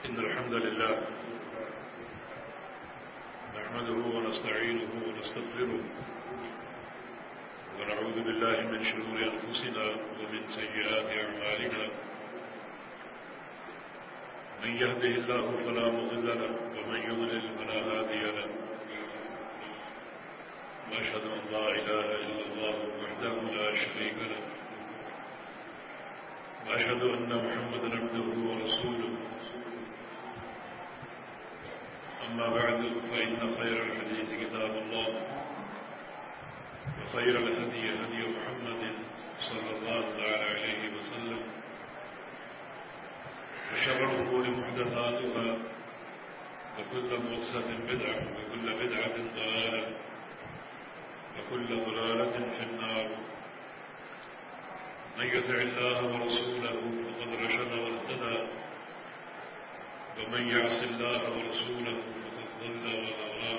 إن الحمد لله نحمده ونستعينه ونستغفره ونعوذ بالله من شرور أنفسنا ومن سيئات أعمالنا من يهده الله فلا مضل له ومن يضلل فلا هادي له وأشهد أن لا إله إلا الله وحده لا شريك له وأشهد أن محمدا عبده ورسوله أما بعد فإن خير الحديث كتاب الله وخير الهدي هدي محمد صلى الله عليه وسلم وشر الأمور محدثاتها وكل محدثة بدعة وكل بدعة ضلالة وكل ضلالة في النار من يطع الله ورسوله فقد رشد واهتدى ومن يعص الله ورسوله فقد ضل وغوى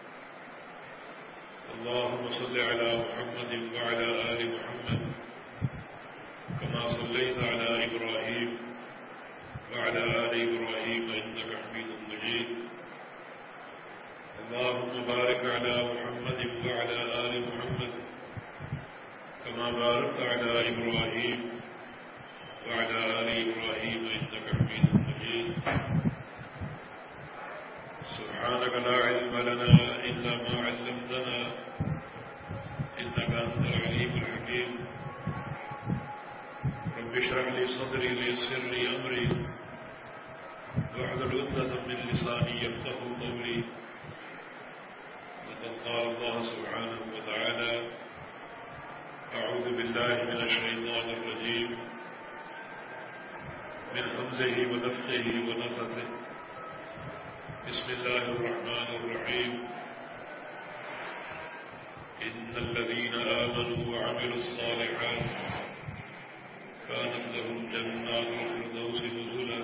اللهم صل على محمد وعلى آل محمد كما صليت على إبراهيم وعلى آل إبراهيم إنك حميد مجيد اللهم بارك على محمد وعلى آل محمد كما باركت على إبراهيم وعلى آل إبراهيم إنك حميد مجيد سبحانك لا علم لنا إلا ما علمتنا إنك أنت العليم الحكيم رب اشرح لي صدري ويسر لي أمري واحلل عقدة من لساني يفقهوا قولي لقد قال الله سبحانه وتعالى أعوذ بالله من الشيطان الرجيم من همزه ونفخه ونفثه بسم الله الرحمن الرحيم إن الذين آمنوا وعملوا الصالحات كانت لهم جنات الفردوس نزلا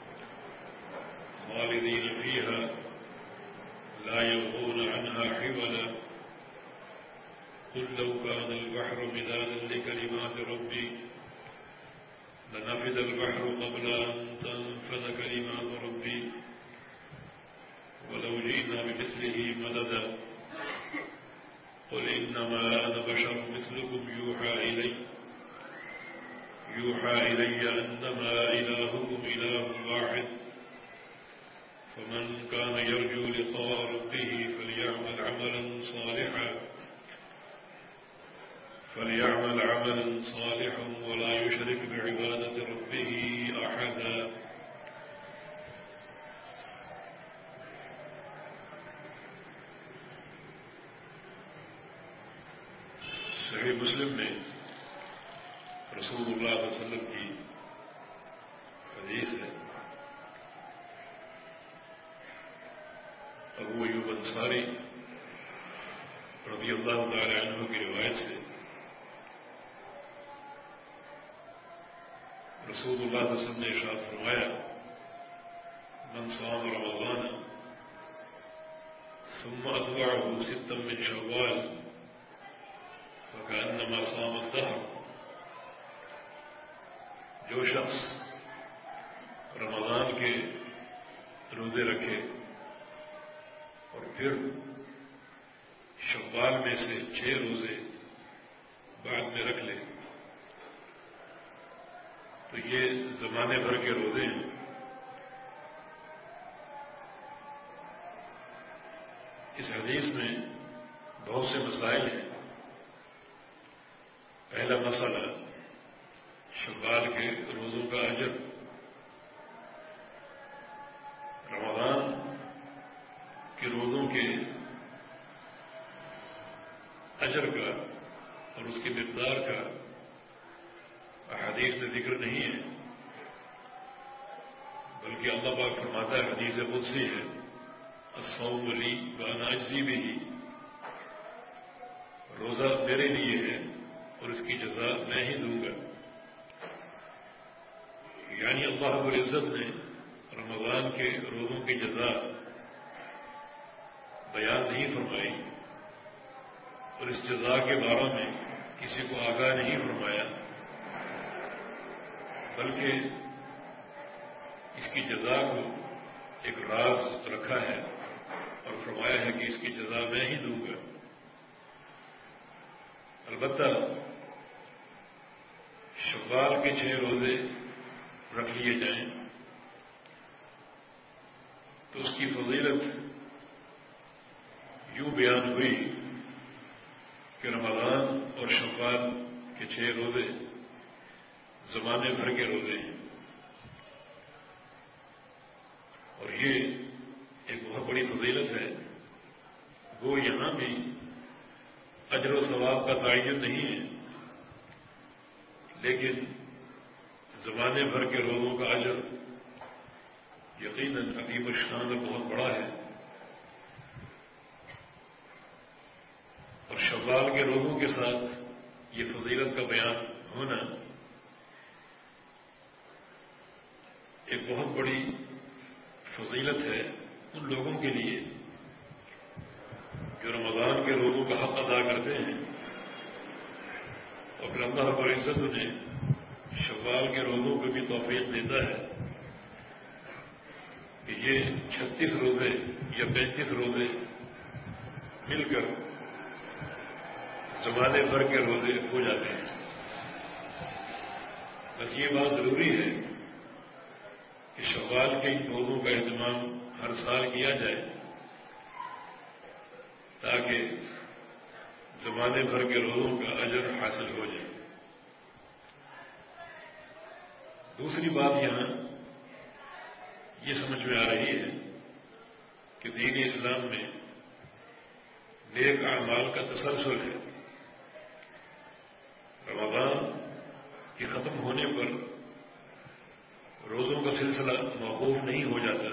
خالدين فيها لا يبغون عنها حولا قل لو كان البحر مدادا لكلمات ربي لنفد البحر قبل أن تنفذ كلمات ربي ولو جئنا بمثله مددا قل إنما أنا بشر مثلكم يوحى إلي أنما إلهكم إله واحد فمن كان يرجو لقاء ربه فليعمل عملا صالحا ولا يشرك بعبادة ربه أحدا صحیح مسلم میں رسول اللہ صلی اللہ علیہ وسلم کی حدیث ہے ابو ایوب انصاری رضی اللہ تعالی عنہ کی روایت سے رسول اللہ صلی اللہ علیہ وسلم نے ارشاد فرمایا من صام رمضان ثم أتبعه ستا من شوال فكأنما صام الدهر جو شخص رمضان کے روزے رکھے اور پھر شوال میں سے 6 روزے بعد میں رکھ لے تو یہ زمانے بھر کے روزے ہیں. اس حدیث میں بہت سے مسائل ہیں. پہلا مسئلہ شوال کے روزوں کا اجر. رمضان کے روزوں کے اجر کا اور اس کی مقدار کا احادیث میں ذکر نہیں ہے، بلکہ اللہ پاک فرماتا ہے حدیث قدسی ہے الصوم لی وانا اجزی بہ، روزہ میرے لیے ہے اور اس کی جزا میں ہی دوں گا. یعنی اللہ رب العزت نے رمضان کے روزوں کی جزا بیان نہیں فرمائی اور اس جزا کے بارے میں کسی کو آگاہ نہیں فرمایا، بلکہ اس کی جزا کو ایک راز رکھا ہے اور فرمایا ہے کہ اس کی جزا میں ہی دوں گا۔ البتہ شوال کے 6 روزے رکھ لیے جائیں تو اس کی فضیلت یوں بیان ہوئی کہ رمضان اور شوال کے 6 روزے زمانے بھر کے روزے ہیں، اور یہ ایک بہت بڑی فضیلت ہے۔ وہ یہاں بھی اجر و ثواب کا تعین نہیں ہے، لیکن زمانے بھر کے روزوں کا اجر یقیناً عظیم الشان اور بہت بڑا ہے، اور شوال کے روزوں کے ساتھ یہ فضیلت کا بیان ہونا ایک بہت بڑی فضیلت ہے ان لوگوں کے لیے جو رمضان کے روزوں کا حق ادا کرتے ہیں، اور پھر اللہ رب العزت انہیں شوال کے روزوں کو بھی توفیق دیتا ہے کہ یہ 36 روزے یا 35 روزے مل کر زمانے بھر کے روزے ہو جاتے ہیں۔ بس یہ بات ضروری ہے کہ شوال کے ان روزوں کا اہتمام ہر سال کیا جائے تاکہ زمانے بھر کے روزوں کا اجر حاصل ہو جائے۔ دوسری بات یہاں یہ سمجھ میں آ رہی ہے کہ دین اسلام میں نیک اعمال کا تسلسل ہے۔ رمضان کے ختم ہونے پر روزوں کا سلسلہ موقوف نہیں ہو جاتا،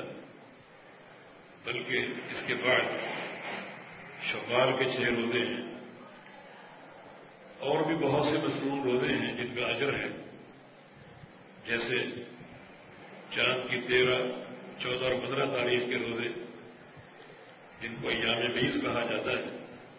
بلکہ اس کے بعد شوال کے 6 روزے ہیں، اور بھی بہت سے مصنون روزے ہیں جن کا اجر ہے، جیسے چاند کی 13، 14 اور 15 تاریخ کے روزے جن کو ایام بیس کہا جاتا ہے،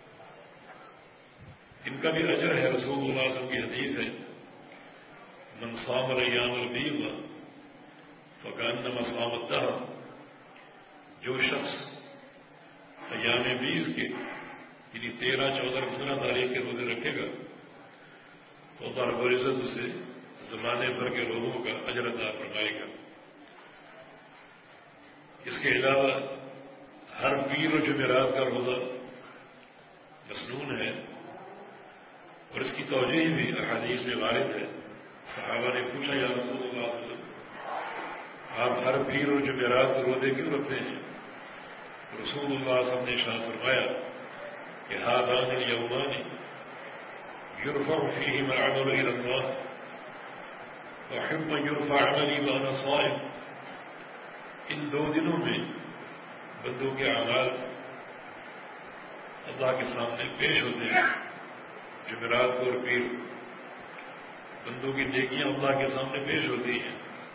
ان کا بھی اجر ہے۔ رسول اللہ صلی اللہ علیہ وسلم کی حدیث ہے، من صام الایام البیض فکأنما صام الدہر، جو شخص ایام بیس کے یعنی 13، 14 اور 15 تاریخ کے روزے رکھے گا تو اللہ رب العزت اسے زمانے بھر کے روزوں کا اجر عطا فرمائے گا۔ اس کے علاوہ ہر پیر و جمعرات کا روزہ مسنون ہے، اور اس کی توجیہ بھی احادیث میں وارد ہے۔ صحابہ نے پوچھا، یا رسول اللہ صلی اللہ علیہ وسلم، آپ ہر پیر و جمعرات کو روزے کیوں رکھتے ہیں؟ رسول اللہ صلی اللہ علیہ وسلم نے ارشاد فرمایا کہ هذان الیومان یرفع فیہما العمل الی اللہ واحب ان یرفع عملی وانا صائم، ان 2 دنوں میں بندوں کے اعمال اللہ کے سامنے پیش ہوتے ہیں۔ جمعرات کو اور پیر بندوں کی نیکیاں اللہ کے سامنے پیش ہوتی ہیں،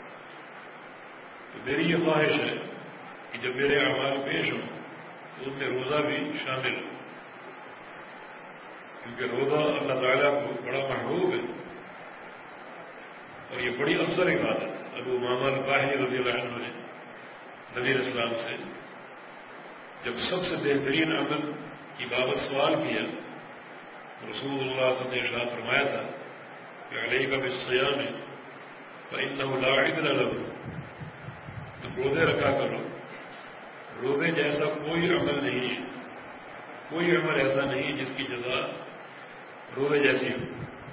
تو میری یہ خواہش ہے کہ جب میرے اعمال پیش ہوں تو ان میں روزہ بھی شامل ہو، کیونکہ روزہ اللہ تعالیٰ کو بڑا محبوب ہے اور یہ بڑی افضل عبادت۔ ابو امامہ الباہلی رضی اللہ عنہ نے نبی اسلام سے جب سب سے بہترین عمل کی بابت سوال کیا تو رسول اللہ صلی اللہ علیہ وسلم نے ارشاد فرمایا تھا کہ علیک بالصیام فإنہ لا عدل لہ، تم روزے رکھا کرو، روزے جیسا کوئی عمل نہیں ہے، کوئی عمل ایسا نہیں جس کی جزا روزے جیسی ہو۔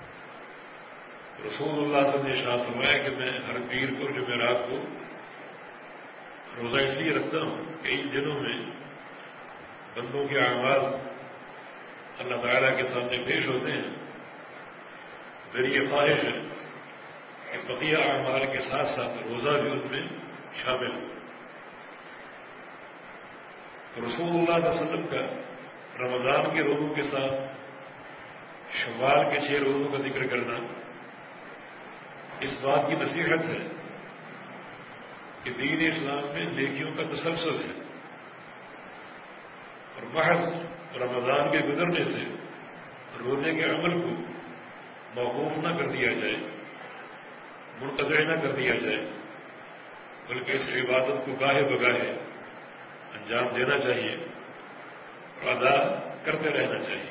رسول اللہ صلی اللہ علیہ وسلم نے ارشاد فرمایا کہ میں ہر پیر کو جمعرات کو روزہ اس لیے رکھتا ہوں کہ ان دنوں میں بندوں کے اعمال اللہ تعالیٰ کے سامنے پیش ہوتے ہیں۔ میری یہ خواہش ہے کہ بقیہ اعمال کے ساتھ ساتھ روزہ بھی ان میں شامل ہو۔ تو رسول اللہ صلی اللہ علیہ وسلم کا رمضان کے روزوں کے ساتھ شوال کے 6 روزوں کا ذکر کرنا اس بات کی نصیحت ہے کہ دین اسلام میں نیکیوں کا تسلسل ہے، اور محض رمضان کے گزرنے سے روزے کے عمل کو موقوف نہ کر دیا جائے، منقطع نہ کر دیا جائے، بلکہ اس عبادت کو گاہے بگاہے انجام دینا چاہیے اور ادا کرتے رہنا چاہیے۔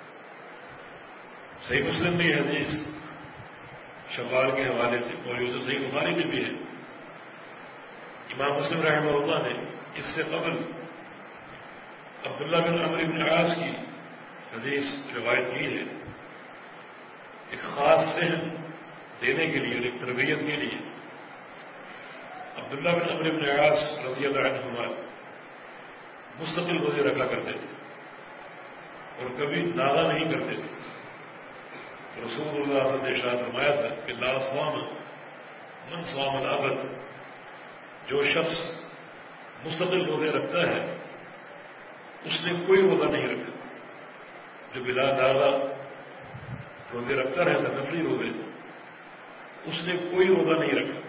صحیح مسلم میں یہ حدیث شوال کے حوالے سے موجود ہے، صحیح بخاری میں بھی ہے۔ امام مسلم رحمہ اللہ نے اس سے قبل عبداللہ بن عمرو بن عاص کی حدیث روایت کی ہے، ایک خاص ذہن دینے کے لیے اور ایک تربیت کے لیے۔ عبداللہ بن عمرو بن عاص رضی اللہ عنہما مستقل روزے رکھا کرتے تھے اور کبھی ناغہ نہیں کرتے تھے۔ رسول اللہ صلی اللہ علیہ وسلم نے ارشاد فرمایا تھا کہ لا صام من صام الابد، جو شخص مستقل روزے رکھتا ہے اس نے کوئی روزہ نہیں رکھا۔ جو بلا ناغہ روزے رکھتا رہتا نفلی روزے، اس نے کوئی روزہ نہیں رکھا۔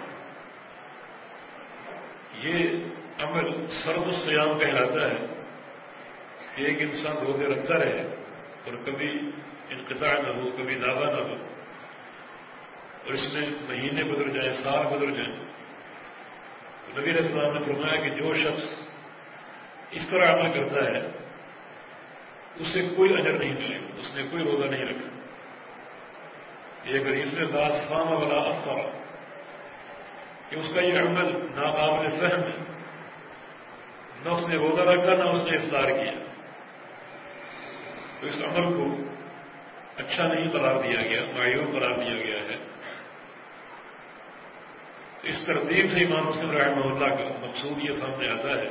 یہ عمل سرد الصیام کہلاتا ہے کہ ایک انسان روزے رکھتا رہے اور کبھی انقطاع نہ ہو، کبھی ناغہ نہ ہو، اور اس میں مہینے گزر جائیں، سال گزر جائیں۔ تو نبی علیہ السلام نے فرمایا کہ جو شخص اس طرح عمل کرتا ہے اسے کوئی اجر نہیں ملے، اس نے کوئی روزہ نہیں رکھا۔ یہ حدیث میں لا صام ولا افطر، کہ اس کا یہ عمل ناقابل فہم ہے، نہ اس نے روزہ رکھا نہ اس نے افطار کیا، تو اس عمل کو اچھا نہیں قرار دیا گیا، معیوب قرار دیا گیا ہے۔ اس ترتیب سے امام مسلم رحمہ اللہ کا مقصود یہ سامنے آتا ہے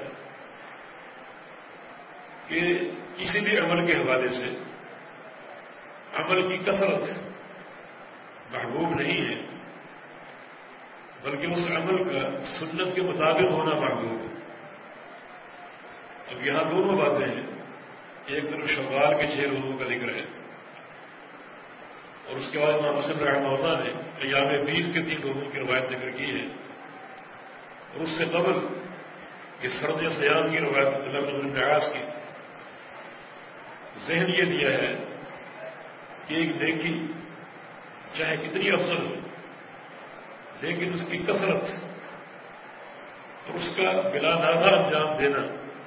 کہ کسی بھی عمل کے حوالے سے عمل کی کثرت محبوب نہیں ہے، بلکہ اس عمل کا سنت کے مطابق ہونا محبوب ہے۔ اب یہاں دونوں باتیں ہیں، ایک طرف شوال کے 6 روزوں کا ذکر ہے اور اس کے بعد امام مسلم رحمہ اللہ نے ایام 20 کے 3 روزوں کی روایت ذکر کی ہے، اور اس سے قبل کہ سرد صیام کی روایت عبداللہ بن عمرو بن عاص کی ذہن یہ دیا ہے کہ ایک نیکی چاہے کتنی افضل ہو لیکن اس کی کثرت اور اس کا بلا ناغہ انجام دینا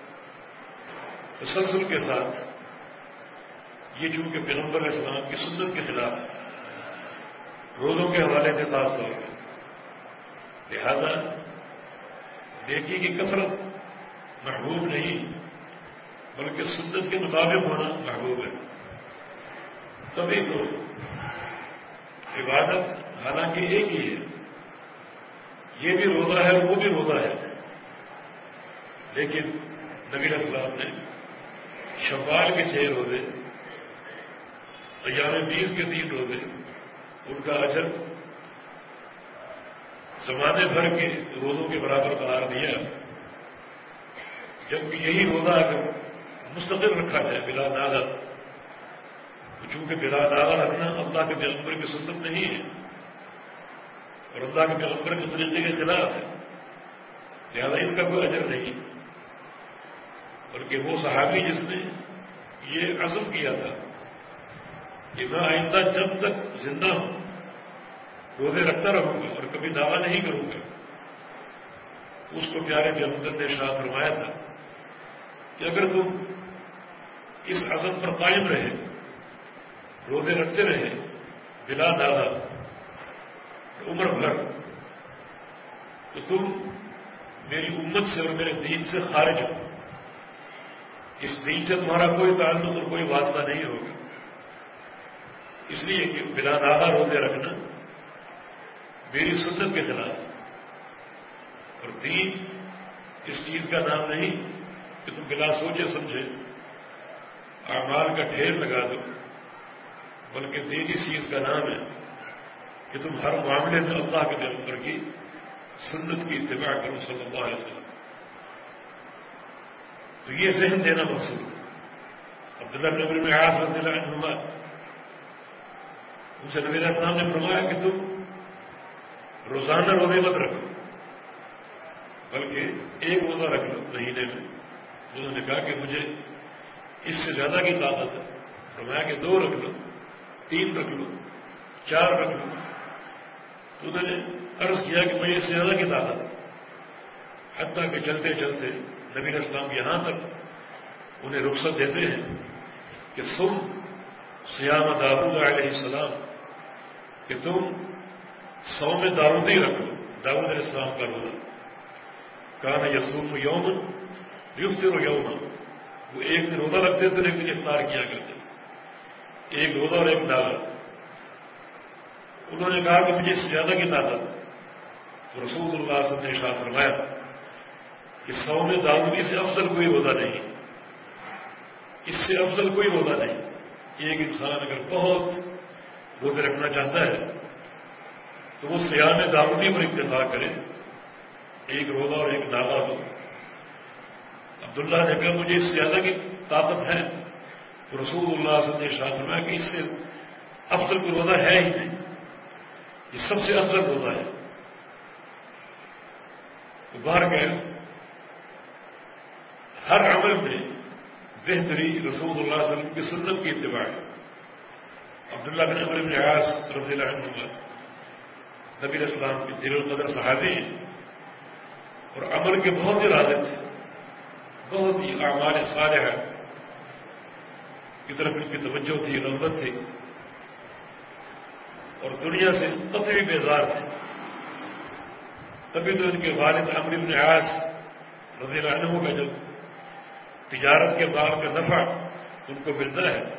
تسلسل کے ساتھ، یہ چونکہ پیغمبر علیہ السلام کی سنت کے خلاف روزوں کے حوالے سے خاص طور پر، لہذا نیکی کی کثرت محبوب نہیں بلکہ سنت کے مطابق ہونا محبوب ہے۔ تبھی تو عبادت حالانکہ ایک ہی ہے، یہ بھی روزہ ہے اور وہ بھی روزہ ہے، لیکن نبی علیہ السلام نے شوال کے 6 روزے، ایام 20 کے 3 روزے، ان کا اجر زمانے بھر کے روزوں کے برابر قرار دیا، جبکہ یہی روزہ اگر مستقل رکھا جائے بلا ناغہ، چونکہ بلا ناغہ رکھنا اللہ کے پیغمبر کی سنت نہیں ہے اور اللہ کے پیغمبر کے طریقے کے خلاف ہے، لہذا اس کا کوئی اجر نہیں، بلکہ وہ صحابی جس نے یہ عزم کیا تھا کہ میں آئندہ جب تک زندہ ہوں روزے رکھتا رہوں گا اور کبھی دعویٰ نہیں کروں گا، اس کو پیارے پیغمبر نے ارشاد فرمایا تھا کہ اگر تم اس عزم پر قائم رہے، روزے رکھتے رہے بلا دعویٰ عمر بھر، تو تم میری امت سے اور میرے دین سے خارج ہو، اس دین سے تمہارا کوئی تعلق اور کوئی واسطہ نہیں ہوگا، اس لیے کہ بلا دعویٰ روزے رکھنا میری سنت کے خلاف، اور دین اس چیز کا نام نہیں کہ تم بلا سوچے سمجھے اعمال کا ڈھیر لگا دو، بلکہ دین اس چیز کا نام ہے کہ تم ہر معاملے میں اللہ کے پیغمبر کی سنت کی اتباع کرو صلی اللہ علیہ وسلم۔ تو یہ ذہن دینا مقصود ہے۔ عبداللہ بن عمرو بن عاص رضی اللہ عنہما، ان سے نبی علیہ السلام نے فرمایا کہ تم روزانہ روزے مت رکھو بلکہ ایک روزہ رکھ لو مہینے میں۔ انہوں نے کہا کہ مجھے اس سے زیادہ کی طاقت ہے، فرمایا کہ 2 رکھ لو، 3 رکھ لو، 4 رکھ لو۔ تو انہوں نے عرض کیا کہ مجھے اس سے زیادہ کی طاقت ہے، حتیٰ کہ چلتے چلتے نبی علیہ السلام یہاں تک انہیں رخصت دیتے ہیں کہ تم صیام داؤد علیہ السلام کہ تم صوم داؤدی رکھو. داؤد علیہ السلام کا روزہ کان یصوم یوما یفطر یوما، وہ ایک دن روزہ رکھتے تھے لیکن افطار کیا کرتے تھے، ایک روزہ اور ایک ناغہ. انہوں نے کہا کہ مجھے اس سے زیادہ کی طاقت. تو رسول اللہ صلی اللہ علیہ وسلم نے ارشاد فرمایا کہ صوم داؤدی سے افضل کوئی روزہ نہیں، اس سے افضل کوئی روزہ نہیں. ایک انسان اگر بہت روزے رکھنا چاہتا ہے تو وہ صیام داؤدی پر اکتفا کرے، ایک روزہ اور ایک ناغہ ہو. عبداللہ نے کہا مجھے اس سے زیادہ کی طاقت ہے. تو رسول اللہ صلی اللہ علیہ وسلم نے ارشاد فرمایا کہ اس سے افضل کوئی روزہ ہے ہی نہیں، یہ سب سے افضل روزہ ہے. تو باہر گئے ہر عمل میں بہتری رسول اللہ صلی اللہ علیہ وسلم کی سنت کی اتباع ہے. عبداللہ بن عمرو بن عاص رضی اللہ عنہ نبی علیہ السلام کے دل القدر صحابی ہیں اور عمل کے بہت ہی راغب تھے، بہت ہی اعمال صالحہ کی طرف ان کی توجہ تھی، رغبت تھی، اور دنیا سے قطعی بیزار تھے. تبھی تو ان کے والد عمرو بن عاص رضی اللہ عنہ کا جب تجارت کے مال کا نفع ان کو ملتا ہے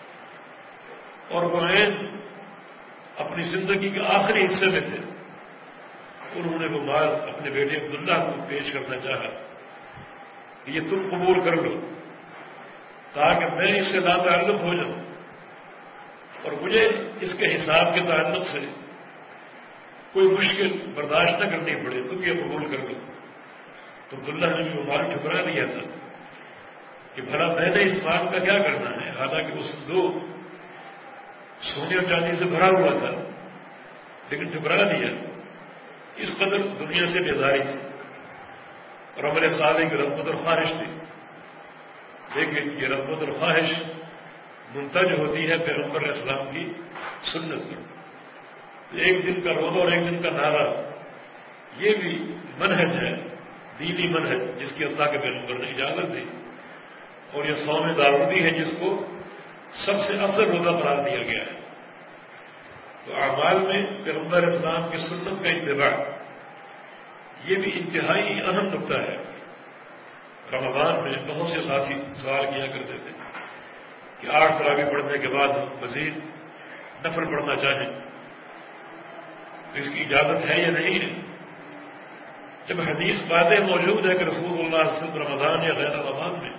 اور وہ عین اپنی زندگی کے آخری حصے میں تھے، انہوں نے وہ مال اپنے بیٹے عبداللہ کو پیش کرنا چاہا کہ یہ تم قبول کر لو تاکہ میں اس سے لاتعلق ہو جاؤں اور مجھے اس کے حساب کے تعلق سے کوئی مشکل برداشت نہ کرنی پڑے، تم یہ قبول کر لو. تو عبداللہ نے بھی وہ مال ٹھکرا دیا تھا کہ بھلا میں نے اس مال کا کیا کرنا ہے، حالانکہ وہ صندوق سونے اور چاندی سے بھرا ہوا تھا لیکن ٹھکرا دیا. اس قدر دنیا سے بیزاری تھی اور عمل صالح کی رغبت اور خواہش تھی. لیکن یہ رغبت اور خواہش منتج ہوتی ہے پیغمبر علیہ السلام کی سنت پر. ایک دن کا روزہ اور ایک دن کا نعرہ یہ بھی منہج ہے، دینی منہج جس کی اللہ کے پیغمبر نے اجازت دی، اور یہ صوم داؤدی ہے جس کو سب سے افضل روزہ قرار دیا گیا ہے. تو اعمال میں پیغمبر اسلام کی سنت کا اتباع یہ بھی انتہائی اہم نقطہ ہے. رمضان میں بہت سے ساتھی سوال کیا کرتے تھے کہ 8 تراویح پڑھنے کے بعد ہم مزید نفل پڑھنا چاہیں تو اس کی اجازت ہے یا نہیں ہے. جب حدیث واضح موجود ہے کہ رسول اللہ صلی اللہ علیہ وسلم رمضان یا غیر رمضان میں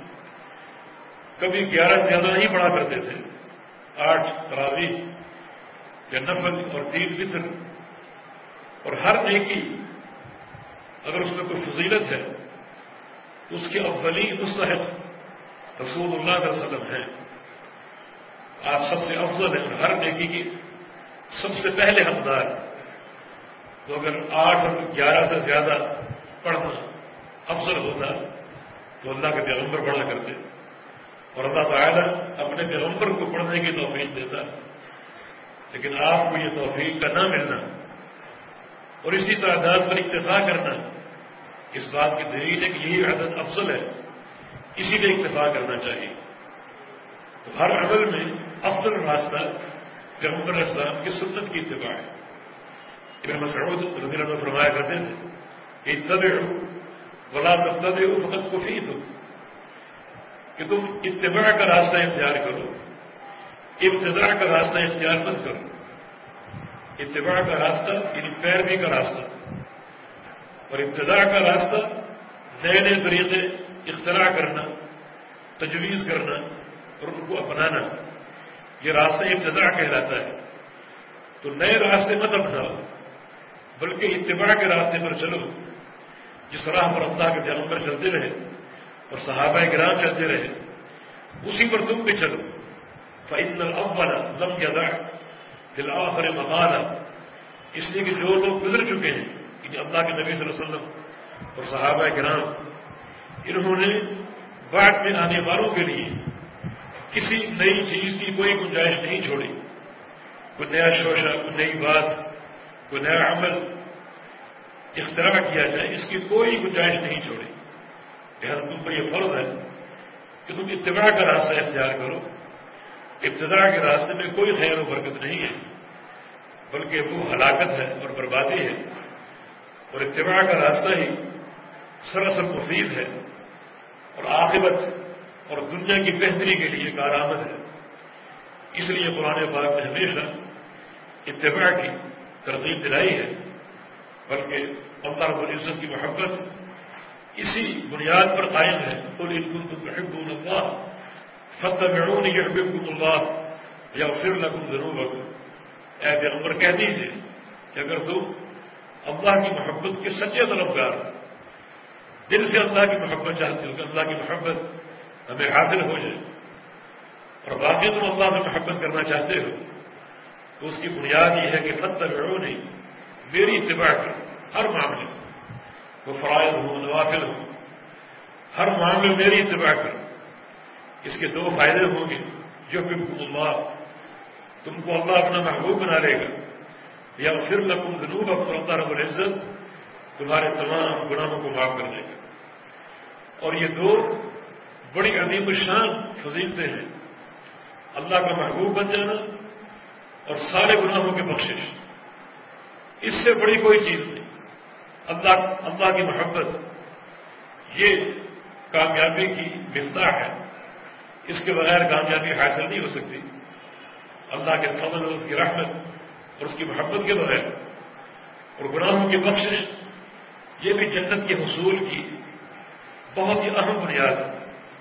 کبھی 11 سے زیادہ نہیں پڑھا کرتے تھے، 8 تراویح یا نفل اور 3 وتر، اور ہر نیکی اگر اس میں کوئی فضیلت ہے تو اس کے اولین مستحق رسول اللہ صلی اللہ علیہ وسلم ہیں. آپ سب سے افضل ہیں اور ہر نیکی کی سب سے پہلے حقدار. تو اگر 8 اور 11 سے زیادہ پڑھنا افضل ہوتا تو اللہ کے پیغمبر پڑھا کرتے اور اللہ تعالیٰ اپنے پیغمبر کو پڑھنے کی توفیق دیتا. لیکن آپ کو یہ توفیق کا نہ ملنا اور اسی تعداد پر اکتفا کرنا اس بات کی دلیل ہے کہ یہی عدد افضل ہے، اسی لیے اکتفا کرنا چاہیے. تو ہر عمل میں افضل راستہ پیغمبر علیہ السلام کی سنت کی اتباع ہے. ابن مسعود رضی اللہ عنہ فرمایا کرتے تھے اتبعوا ولا تبتدعوا فقد کفیتم، کہ تم اتباع کا راستہ اختیار کرو، ابتداء کا راستہ اختیار مت کرو. اتباع کا راستہ یعنی پیروی کا راستہ، اور ابتداء کا راستہ نئے نئے طریقے اختراع کرنا، تجویز کرنا اور ان کو اپنانا، یہ راستہ ابتداء کہلاتا ہے. تو نئے راستے مت اپناؤ بلکہ اتباع کے راستے پر چلو جس راہ پر اللہ کے پیغمبر چلتے رہے اور صحابہ کرام چلتے رہے اسی پر تم بھی چلو. فإن الأول لم يدع للآخر مقالا، اس لیے کہ جو لوگ گزر چکے ہیں کہ اللہ کے نبی صلی اللہ علیہ وسلم اور صحابہ کرام، انہوں نے بعد میں آنے والوں کے لیے کسی نئی چیز کی کوئی گنجائش نہیں چھوڑی. کوئی نیا شوشہ، کوئی نئی بات، کوئی نیا عمل اختراع کیا جائے اس کی کوئی گنجائش نہیں چھوڑی. لہٰذا تم پر یہ فرض ہے کہ تم اتباع کا راستہ اختیار کرو. ابتداء کے راستے میں کوئی خیر و برکت نہیں ہے بلکہ وہ ہلاکت ہے اور بربادی ہے. اور اتباع کا راستہ ہی سراسر مفید ہے اور عاقبت اور دنیا کی بہتری کے لیے کارآمد ہے. اس لیے قرآن پاک نے ہمیشہ اتباع کی ترغیب دلائی ہے. بلکہ اللہ رب العزت کی محبت اسی بنیاد پر قائم ہے. قل ان کنتم تحبون اللہ فاتبعونی یحببکم اللہ یغفر لکم ذنوبکم. اے پیغمبر کہہ دیجیے کہ اگر تم اللہ کی محبت کے سچے طلبگار دل سے اللہ کی محبت چاہتے ہو کہ اللہ کی محبت ہمیں حاصل ہو جائے اور واقعی تم اللہ سے محبت کرنا چاہتے ہو تو اس کی بنیاد یہ ہے کہ فاتبعونی میری اتباع کرو ہر معاملے وہ فرائض ہو نوافل ہو ہر معاملے میری اتباع کرو. اس کے دو فائدے ہوں گے. یحببکم اللہ تم کو اللہ اپنا محبوب بنا لے گا. یغفر لکم ذنوبکم اللہ رب العزت تمہارے تمام گناہوں کو معاف کر دے گا. اور یہ دو بڑی عظیم الشان فضیلتیں ہیں. اللہ کا محبوب بن جانا اور سارے گناہوں کی بخشش. اس سے بڑی کوئی چیز نہیں. اللہ کی محبت یہ کامیابی کی مفتاح ہے. اس کے بغیر کامیابی حاصل نہیں ہو سکتی. اللہ کے فضل اور اس کی رحمت اور اس کی محبت کے بغیر. اور گناہوں کی بخشش یہ بھی جنت کے حصول کی بہت ہی اہم بنیاد ہے.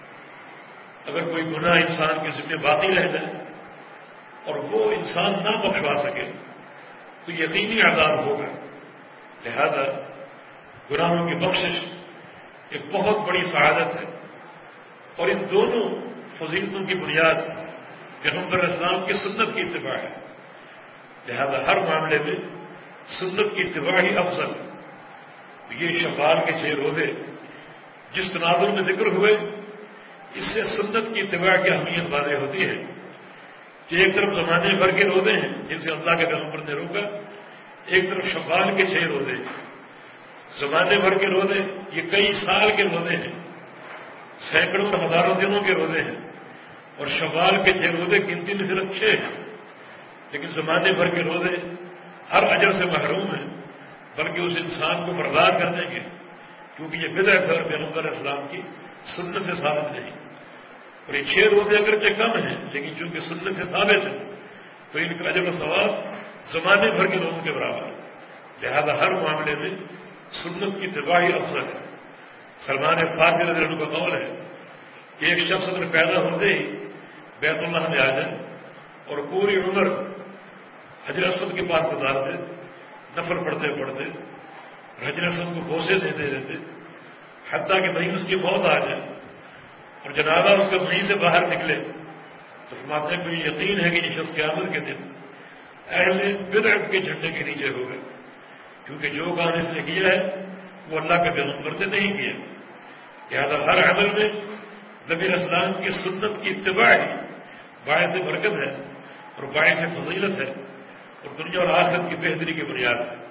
اگر کوئی گناہ انسان کے ذمہ باقی رہ جائے اور وہ انسان نہ بخشوا سکے تو یقینی عذاب ہوگا. لہذا گناہوں کی بخشش ایک بہت بڑی سعادت ہے. اور ان دونوں فضیلتوں کی بنیاد پیغمبر اسلام کی سنت کی اتباع ہے. لہذا ہر معاملے میں سنت کی اتباع ہی افضل. یہ شوال کے 6 روزے جس تناظر میں ذکر ہوئے اس سے سنت کی اتباع کی اہمیت واضح ہوتی ہے کہ ایک طرف زمانے بھر کے روزے ہیں جن سے اللہ کے پیغمبر نے روکا, ایک طرف شوال کے 6 روزے. زمانے بھر کے روزے یہ کئی سال کے روزے ہیں, سینکڑوں اور ہزاروں دنوں کے روزے ہیں. اور شوال کے 6 روزے گنتی میں صرف 6 ہیں. لیکن زمانے بھر کے روزے ہر اجر سے محروم ہیں بلکہ اس انسان کو برباد کر دیں گے کیونکہ یہ بدعت ہے اور پیغمبر اسلام کی سنت سے ثابت نہیں. اور یہ 6 روزے اگرچہ کم ہیں لیکن چونکہ سنت سے ثابت ہے تو ان کا اجر و ثواب زمانے بھر کے روزوں کے برابر ہے. لہذا ہر معاملے میں سنت کی اتباع ہی افضل ہے. سلمان فارسی رضی اللہ عنہ کا قول ہے کہ ایک شخص اگر پیدا ہوتے ہی بیت اللہ میں آ جائے اور پوری عمر حجر اسود کے پاس گزار دے, نفل پڑھتے پڑھتے حجر اسود کو بوسے دیتے دیتے حتیٰ کہ وہیں اس کی موت آ جائے اور جنازہ اس کا وہیں سے باہر نکلے تو فرماتے ہیں کہ یہ یقین ہے کہ یہ شخص قیامت کے دن اہل بدعت کے جھنڈے کے نیچے ہوگا کیونکہ جو کام اس نے کیا ہے وہ اللہ کے پیغمبر نے نہیں کیا. لہٰذا ہر عمل میں نبی اسلام کی سنت کی اتباع ہی باعث برکت ہے اور باعث فضیلت ہے اور دنیا اور آخرت کی بہتری کی بنیاد ہے.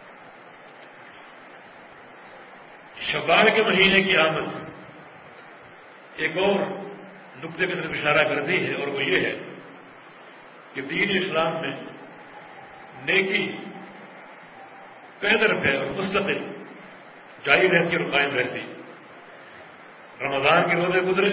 شوال کے مہینے کی آمد ایک اور نقطے کی طرف اشارہ کرتی ہے اور وہ یہ ہے کہ دین اسلام میں نیکی پیدر ہے اور مستقل جاری رہتی اور قائم رہتی. رمضان کے روزے گزرے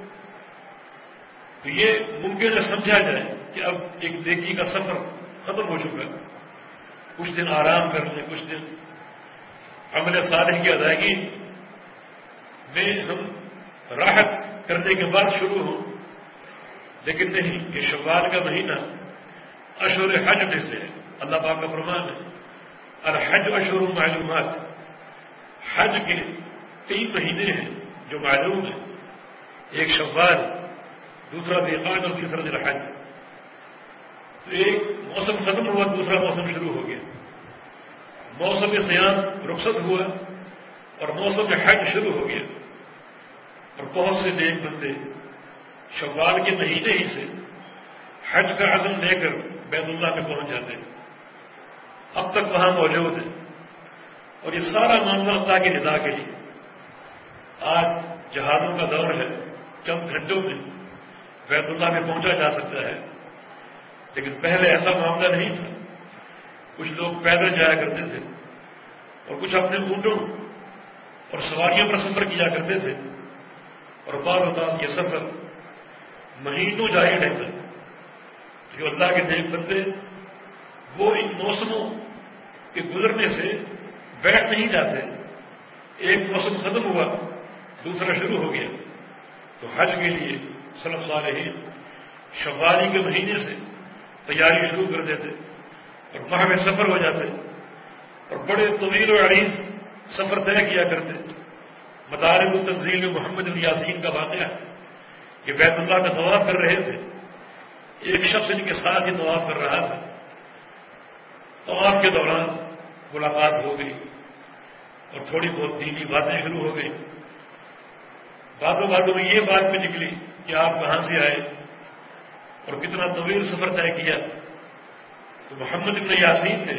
تو یہ ممکن ہے سمجھا جائے کہ اب ایک نیکی کا سفر ختم ہو چکا ہے. کچھ دن آرام کر لیں, کچھ دن عمل صالح کی ادائیگی میں ہم راحت کرنے کے بعد شروع ہوں. لیکن نہیں, یہ شوال کا مہینہ اشہر حج میں سے ہے. اللہ پاک کا فرمان ہے الحج اشہر معلومات. حج کے 3 مہینے ہیں جو معلوم ہیں, ایک شوال, دوسرا ذیقعدہ اور تیسرا ذی الحج. تو ایک موسم ختم ہوا, دوسرا موسم شروع ہو گیا. موسم صیام رخصت ہوا اور موسم حج شروع ہو گیا. اور بہت سے نیک بندے شوال کے مہینے ہی سے حج کا عزم لے کر بیت اللہ میں پہنچ جاتے ہیں. اب تک وہاں موجود ہیں اور یہ سارا معاملہ اللہ کی رضا کے لیے. آج جہازوں کا دور ہے، چند گھنٹوں میں بیت اللہ میں پہنچا جا سکتا ہے، لیکن پہلے ایسا معاملہ نہیں تھا. کچھ لوگ پیدل جایا کرتے تھے اور کچھ اپنے اونٹوں اور سواریوں پر سفر کیا کرتے تھے، اور بعض اوقات یہ سفر مہینوں جاری رہتا. جو اللہ کے نیک بندے وہ ان موسموں کے گزرنے سے بیٹھ نہیں جاتے. ایک موسم ختم ہوا دوسرا شروع ہو گیا، تو حج کے لیے سلف صالحین شوالی کے مہینے سے تیاری شروع کر دیتے اور ماہ میں سفر ہو جاتے اور بڑے طویل و عریض سفر طے کیا کرتے. مدارج التنزیل میں محمد بن یاسین کا واقعہ، یہ بیت اللہ کا طواف کر رہے تھے. ایک شخص ان کے ساتھ ہی طواف کر رہا تھا. طواف کے دوران ملاقات ہو گئی اور تھوڑی بہت دینی باتیں شروع ہو گئی. باتوں باتوں میں یہ بات بھی نکلی کہ آپ کہاں سے آئے اور کتنا طویل سفر طے کیا. تو محمد بن یاسین نے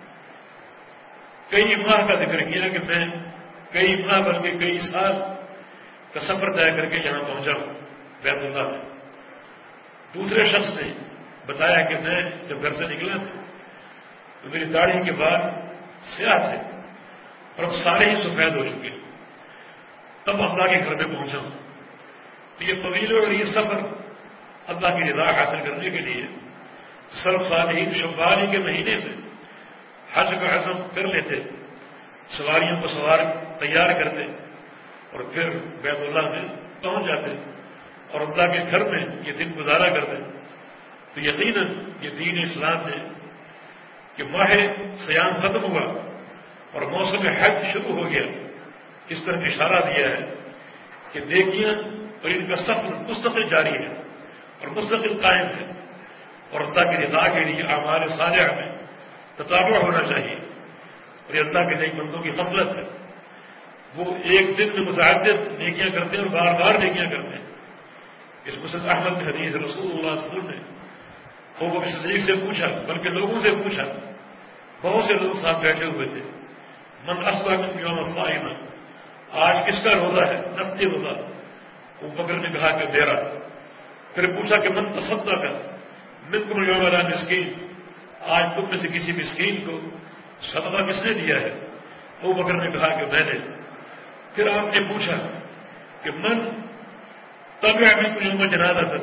کئی ماہ کا ذکر کیا کہ میں کئی ماہ بلکہ کئی سال کا سفر طے کر کے یہاں پہنچا ہوں بیت اللہ میں. دوسرے شخص نے بتایا کہ میں جب گھر سے نکلا تھا تو میری داڑھی کے بعد سیاہ تھے اور اب سارے ہی سفید ہو چکے، تب اللہ کے گھر میں پہنچا ہوں. تو یہ طویل اور یہ سفر اللہ کی رضا حاصل کرنے کے لیے سلف صالحین شوال کے مہینے سے حج کا عزم کر لیتے، سواریوں کو سوار تیار کرتے اور پھر بیت اللہ میں پہنچ جاتے اور اللہ کے گھر میں یہ دن گزارا کرتے. تو یقیناً یہ دین اسلام ہے کہ ماہ سیام ختم ہوا اور موسم حج شروع ہو گیا. اس طرح اشارہ دیا ہے کہ نیکیاں اور ان کا سفر مستقل جاری ہے اور مستقل قائم ہے، اور اللہ کی رضا کے لیے اعمال صالحہ میں تتابع ہونا چاہیے. اور یہ اللہ کے نیک بندوں کی خصلت ہے، وہ ایک دن میں متعدد نیکیاں کرتے ہیں اور بار بار نیکیاں کرتے ہیں. اس مسلم احمد کی حدیث رسول اللہ صلی اللہ علیہ وسلم نے ابو بکر صدیق سے پوچھا، بلکہ لوگوں سے پوچھا، بہت سے لوگ ساتھ بیٹھے ہوئے تھے. من اصبح من یوم الصائم، آج کس کا روزہ ہے؟ نفلی روزہ. ابو بکر نے کہا کہ میرا. پھر پوچھا کہ من تصدق منکم یوم علی مسکین، آج تم میں سے کسی مسکین کو صدقہ کس نے دیا ہے؟ ابو بکر نے کہا کہ میں نے. پھر آپ نے پوچھا کہ من تبع منکم یوم جنازہ تھا،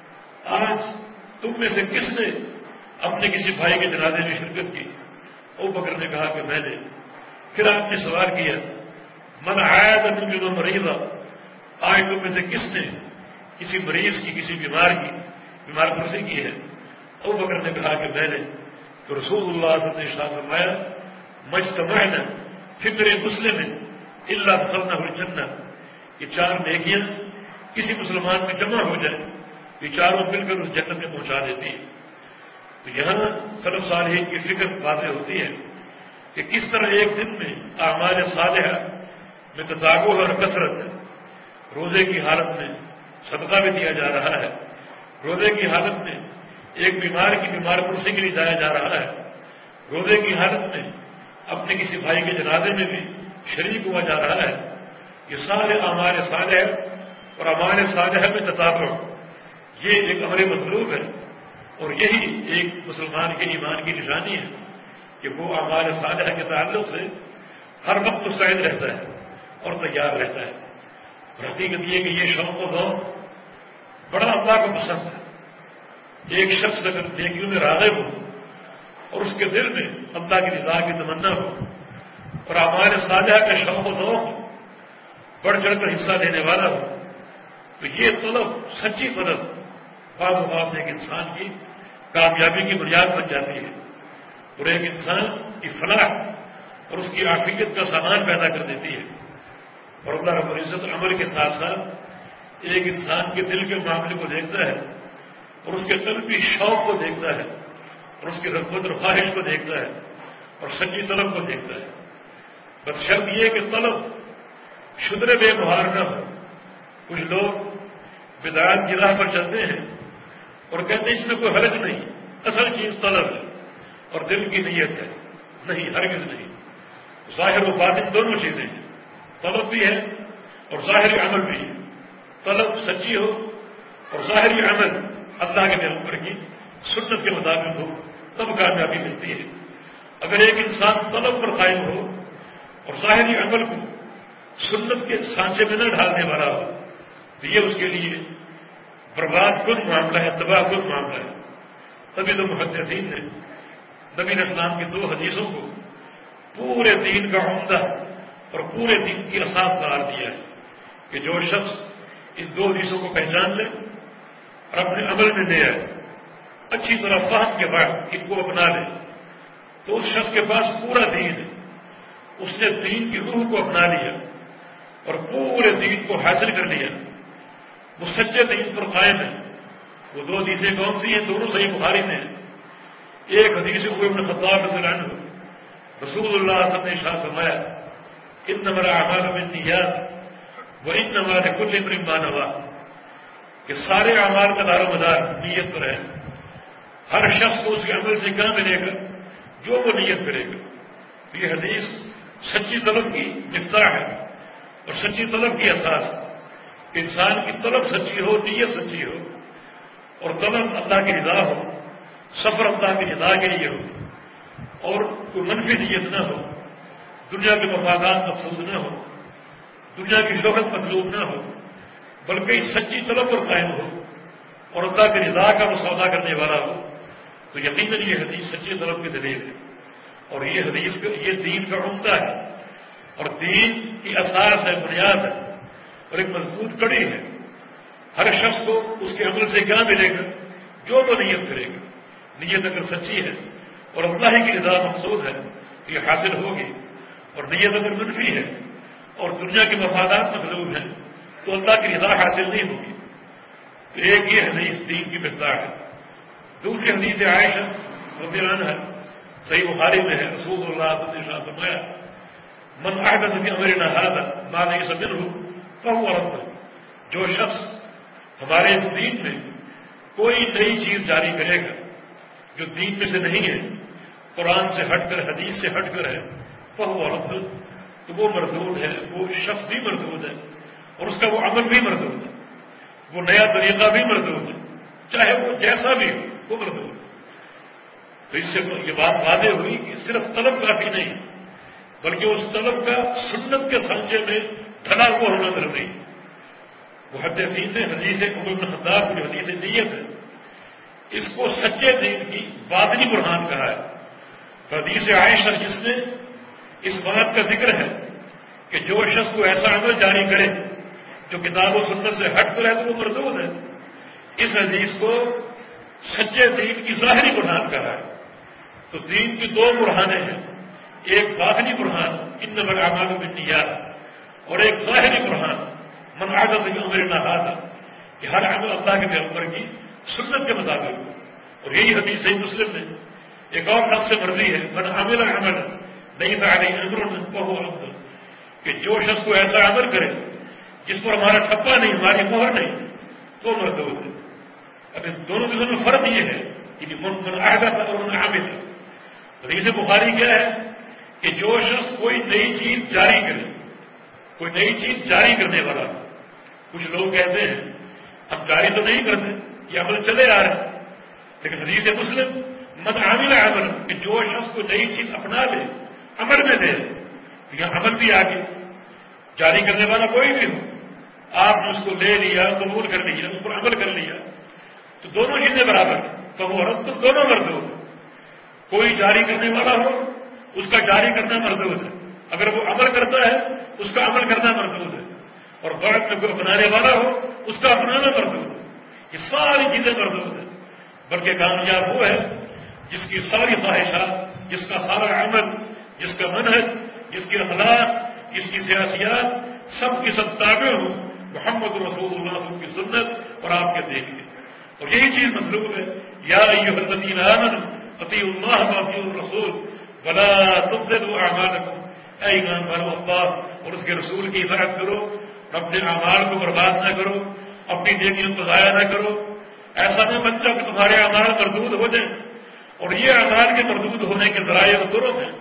آج تم میں سے کس نے اپنے کسی بھائی کے جنازے میں شرکت کی؟ ابو بکر نے کہا کہ میں نے. پھر آپ نے سوال کیا من عاد منکم مریضا، آج تم میں سے کس نے کسی مریض کی کسی بیمار پرسی کی ہے؟ ابو بکر نے کہا کہ میں نے. تو رسول اللہ صلی اللہ علیہ وسلم نے ارشاد فرمایا مجتمعنا فکر مسلم الا دخلناه الجنہ، یہ چار نیکیاں کسی مسلمان میں جمع ہو جائیں، یہ چاروں مل کر اس جنت میں پہنچا دیتی ہے. تو یہاں سلف صالحین کی فکر واضح ہوتی ہے کہ کس طرح ایک دن میں اعمال صالحہ میں تداغو اور کثرت ہے. روزے کی حالت میں صدقہ بھی دیا جا رہا ہے، روزے کی حالت میں ایک بیمار کی بیمار پرسی کے لیے جایا جا رہا ہے، روزے کی حالت میں اپنے کسی بھائی کے جنازے میں بھی شریک ہوا جا رہا ہے. یہ سارے اعمال صالحہ اور اعمال صالحہ میں تطابق، یہ ایک امر مطلوب ہے، اور یہی ایک مسلمان کے ایمان کی نشانی ہے کہ وہ اعمال صالحہ کے تعلق سے ہر وقت مستعد رہتا ہے اور تیار رہتا ہے. اور حقیقت یہ کہ یہ شوق و ذوق بڑا اللہ کو پسند ہے. ایک شخص اگر نیکیوں میں راغب ہو اور اس کے دل میں اللہ کی رضا کی تمنا ہو اور اعمال صالحہ کا شوق و ذوق بڑھ چڑھ کر حصہ لینے والا ہو، تو یہ طلب، سچی طلب، بعض اوقات ایک انسان کی کامیابی کی بنیاد بن جاتی ہے اور ایک انسان کی فلاح اور اس کی عافیت کا سامان پیدا کر دیتی ہے. اور اللہ رب العزت عمل کے ساتھ ساتھ ایک انسان کے دل کے معاملے کو دیکھتا ہے اور اس کے قلبی شوق کو دیکھتا ہے اور اس کی رغبت اور خواہش کو دیکھتا ہے اور سچی طلب کو دیکھتا ہے. بس شرط یہ کہ طلب شدر بے بہار نہ ہو. کچھ لوگ بدعات کی راہ پر چلتے ہیں اور کہتے ہیں اس میں کوئی حرج نہیں، اصل چیز طلب ہے اور دل کی نیت ہے. نہیں، ہرگز نہیں. ظاہر و باطن دونوں چیزیں ہیں، طلب بھی ہے اور ظاہری عمل بھی ہے. طلب سچی ہو اور ظاہری عمل اللہ کے پیغمبر کی سنت کے مطابق ہو تب کامیابی ملتی ہے. اگر ایک انسان طلب پر قائم ہو اور ظاہری عمل کو سنت کے سانچے میں نہ ڈھالنے والا ہو تو یہ اس کے لیے برباد کن معاملہ ہے، تباہ کن معاملہ ہے. تبھی تو محدثین نے نبی علیہ السلام کی 2 حدیثوں کو پورے دین کا عمدہ اور پورے دین کی اساس قرار دیا ہے کہ جو شخص ان 2 حدیثوں کو پہچان لے اور اپنے عمل میں لے آئے، اچھی طرح فہم کے بعد ان کو اپنا لے تو اس شخص کے پاس پورا دین ہے. اس نے دین کی روح کو اپنا لیا اور پورے دین کو حاصل کر لیا. وہ سچے دین پر قائم ہے. وہ 2 حدیثیں کون سی ہیں؟ دونوں صحیح بخاری میں ہیں. ایک حدیث کو ابن خطاب رضی اللہ عنہ رسول اللہ صلی اللہ علیہ وسلم نے ارشاد فرمایا انما الاعمال بالنیات وانما لکل امرئ ما نوى کہ سارے اعمال کا دار و مدار نیت پر ہے. ہر شخص کو اس کے عمل سے کیا ملے گا؟ جو وہ نیت کرے گا. یہ حدیث سچی طلب کی مفتاح ہے اور سچی طلب کی اساس ہے. انسان کی طلب سچی ہو، نیت سچی ہو اور طلب اللہ کی رضا ہو، سفر اللہ کی رضا کے لیے ہو اور کوئی منفی نیت نہ ہو، دنیا کے مفادات مقصود نہ ہو، دنیا کی شہرت مطلوب نہ ہو، بلکہ سچی طلب پر قائم ہو اور اللہ کی رضا کا مسودہ کرنے والا ہو تو یقیناً یہ حدیث سچی طلب کی دلیل ہے. اور یہ حدیث یہ دین کا عمدہ ہے اور دین کی اساس ہے، بنیاد ہے اور ایک مضبوط کڑی ہے. ہر شخص کو اس کے عمل سے کیا ملے گا؟ جو وہ نیت کرے گا. نیت اگر سچی ہے اور اللہ ہی کی رضا مقصود ہے تو یہ حاصل ہوگی، اور نیت اگر منفی ہے اور دنیا کے مفادات مطلوب ہیں تو اللہ کی رضا حاصل نہیں ہوگی. تو ایک یہ حدیث دین کی مقدار ہے. دوسری حدیث عائشہ رضی اللہ عنہا صحیح بخاری میں ہے. رسول اللہ صلی اللہ علیہ وسلم نے فرمایا من احدث فی امرنا ھذا ما لیس منہ فہو رد. جو شخص ہمارے دین میں کوئی نئی چیز جاری کرے گا جو دین میں سے نہیں ہے، قرآن سے ہٹ کر، حدیث سے ہٹ کر ہے، فہو رد، تو وہ مردود ہے. وہ شخص بھی مردود ہے اور اس کا وہ عمل بھی مردود ہے، وہ نیا طریقہ بھی مردود ہے، چاہے وہ جیسا بھی ہو وہ مردود ہے. تو اس سے یہ بات واضح ہوئی کہ صرف طلب کافی نہیں بلکہ اس طلب کا سنت کے سانچے میں ڈھلا ہوا ہونا ضروری ہے. محدثین نے حدیث عمر بن خطاب کی حدیث نیت ہے اس کو سچے دین کی باطنی برہان کہا ہے. حدیث عائشہ جس نے اس بات کا ذکر ہے کہ جو شخص کو ایسا عمل جاری کرے جو کتاب و سنت سے ہٹ کر ہے تو وہ مردود ہے. اس حدیث کو سچے دین کی ظاہری برہان کہا ہے. تو دین کی 2 برہانیں ہیں، ایک باطنی برہان انما الاعمال بالنیات اور ایک ظاہری برہان من احدث فی امرنا ھذا کہ ہر عمل اللہ کے پیغمبر کی سنت کے مطابق ہو. اور یہی حدیث صحیح مسلم میں ایک اور لفظ سے مرضی ہے من عمل عملا لیس علیہ امرنا فہو رد کہ جو شخص کو ایسا عمل کرے جس پر ہمارا ٹھپا نہیں، ہماری مہر نہیں تو مردود ہے. اب ان دونوں کے میں فرق یہ ہے کہ من احدث اور من عمل. حدیث بخاری کیا ہے کہ جو شخص کوئی نئی چیز جاری کرے، کوئی نئی چیز جاری کرنے والا. کچھ لوگ کہتے ہیں ہم جاری تو نہیں کرتے، یہ عمل چلے آ رہے ہیں، لیکن حدیث مسلم من عمل عمل کہ جو شخص کو نئی چیز اپنا لے، عمل میں لے، یہاں عمل بھی آگے جاری کرنے والا کوئی بھی ہو، آپ نے اس کو لے لیا، قبول کر لیا، اس پر عمل کر لیا تو دونوں چیزیں برابر ہیں. تو وہ رد تو دونوں مردود ہے. کوئی جاری کرنے والا ہو اس کا جاری کرنا مردود ہے، اگر وہ عمل کرتا ہے اس کا عمل کرنا مردود ہے، اور بعد میں کوئی اپنانے والا ہو اس کا اپنانا مردود ہے. یہ ساری چیزیں مردود ہیں. بلکہ کامیاب وہ ہے جس کی ساری خواہشات، جس کا سارا عمل، جس کا منہج، جس کی اخلاق، جس کی سیاسیات سب کی سب تابع ہوں محمد رسول اللہ صلی اللہ علیہ وسلم کی سنت اور آپ کے دین کے. اور یہی چیز مطلوب ہے یا ایھا الذین آمنوا اطیعوا اللہ واطیعوا الرسول ولا تبطلوا اعمالکم. اے ایمان والو اللہ اور اس کے رسول کی اطاعت کرو اور اپنے اعمال کو برباد نہ کرو، اپنی نیکیوں کو ضائع نہ کرو. ایسا نہ بن جائے کہ تمہارے اعمال مردود ہو جائیں. اور یہ اعمال کے مردود ہونے کے ذرائع دونوں ہیں.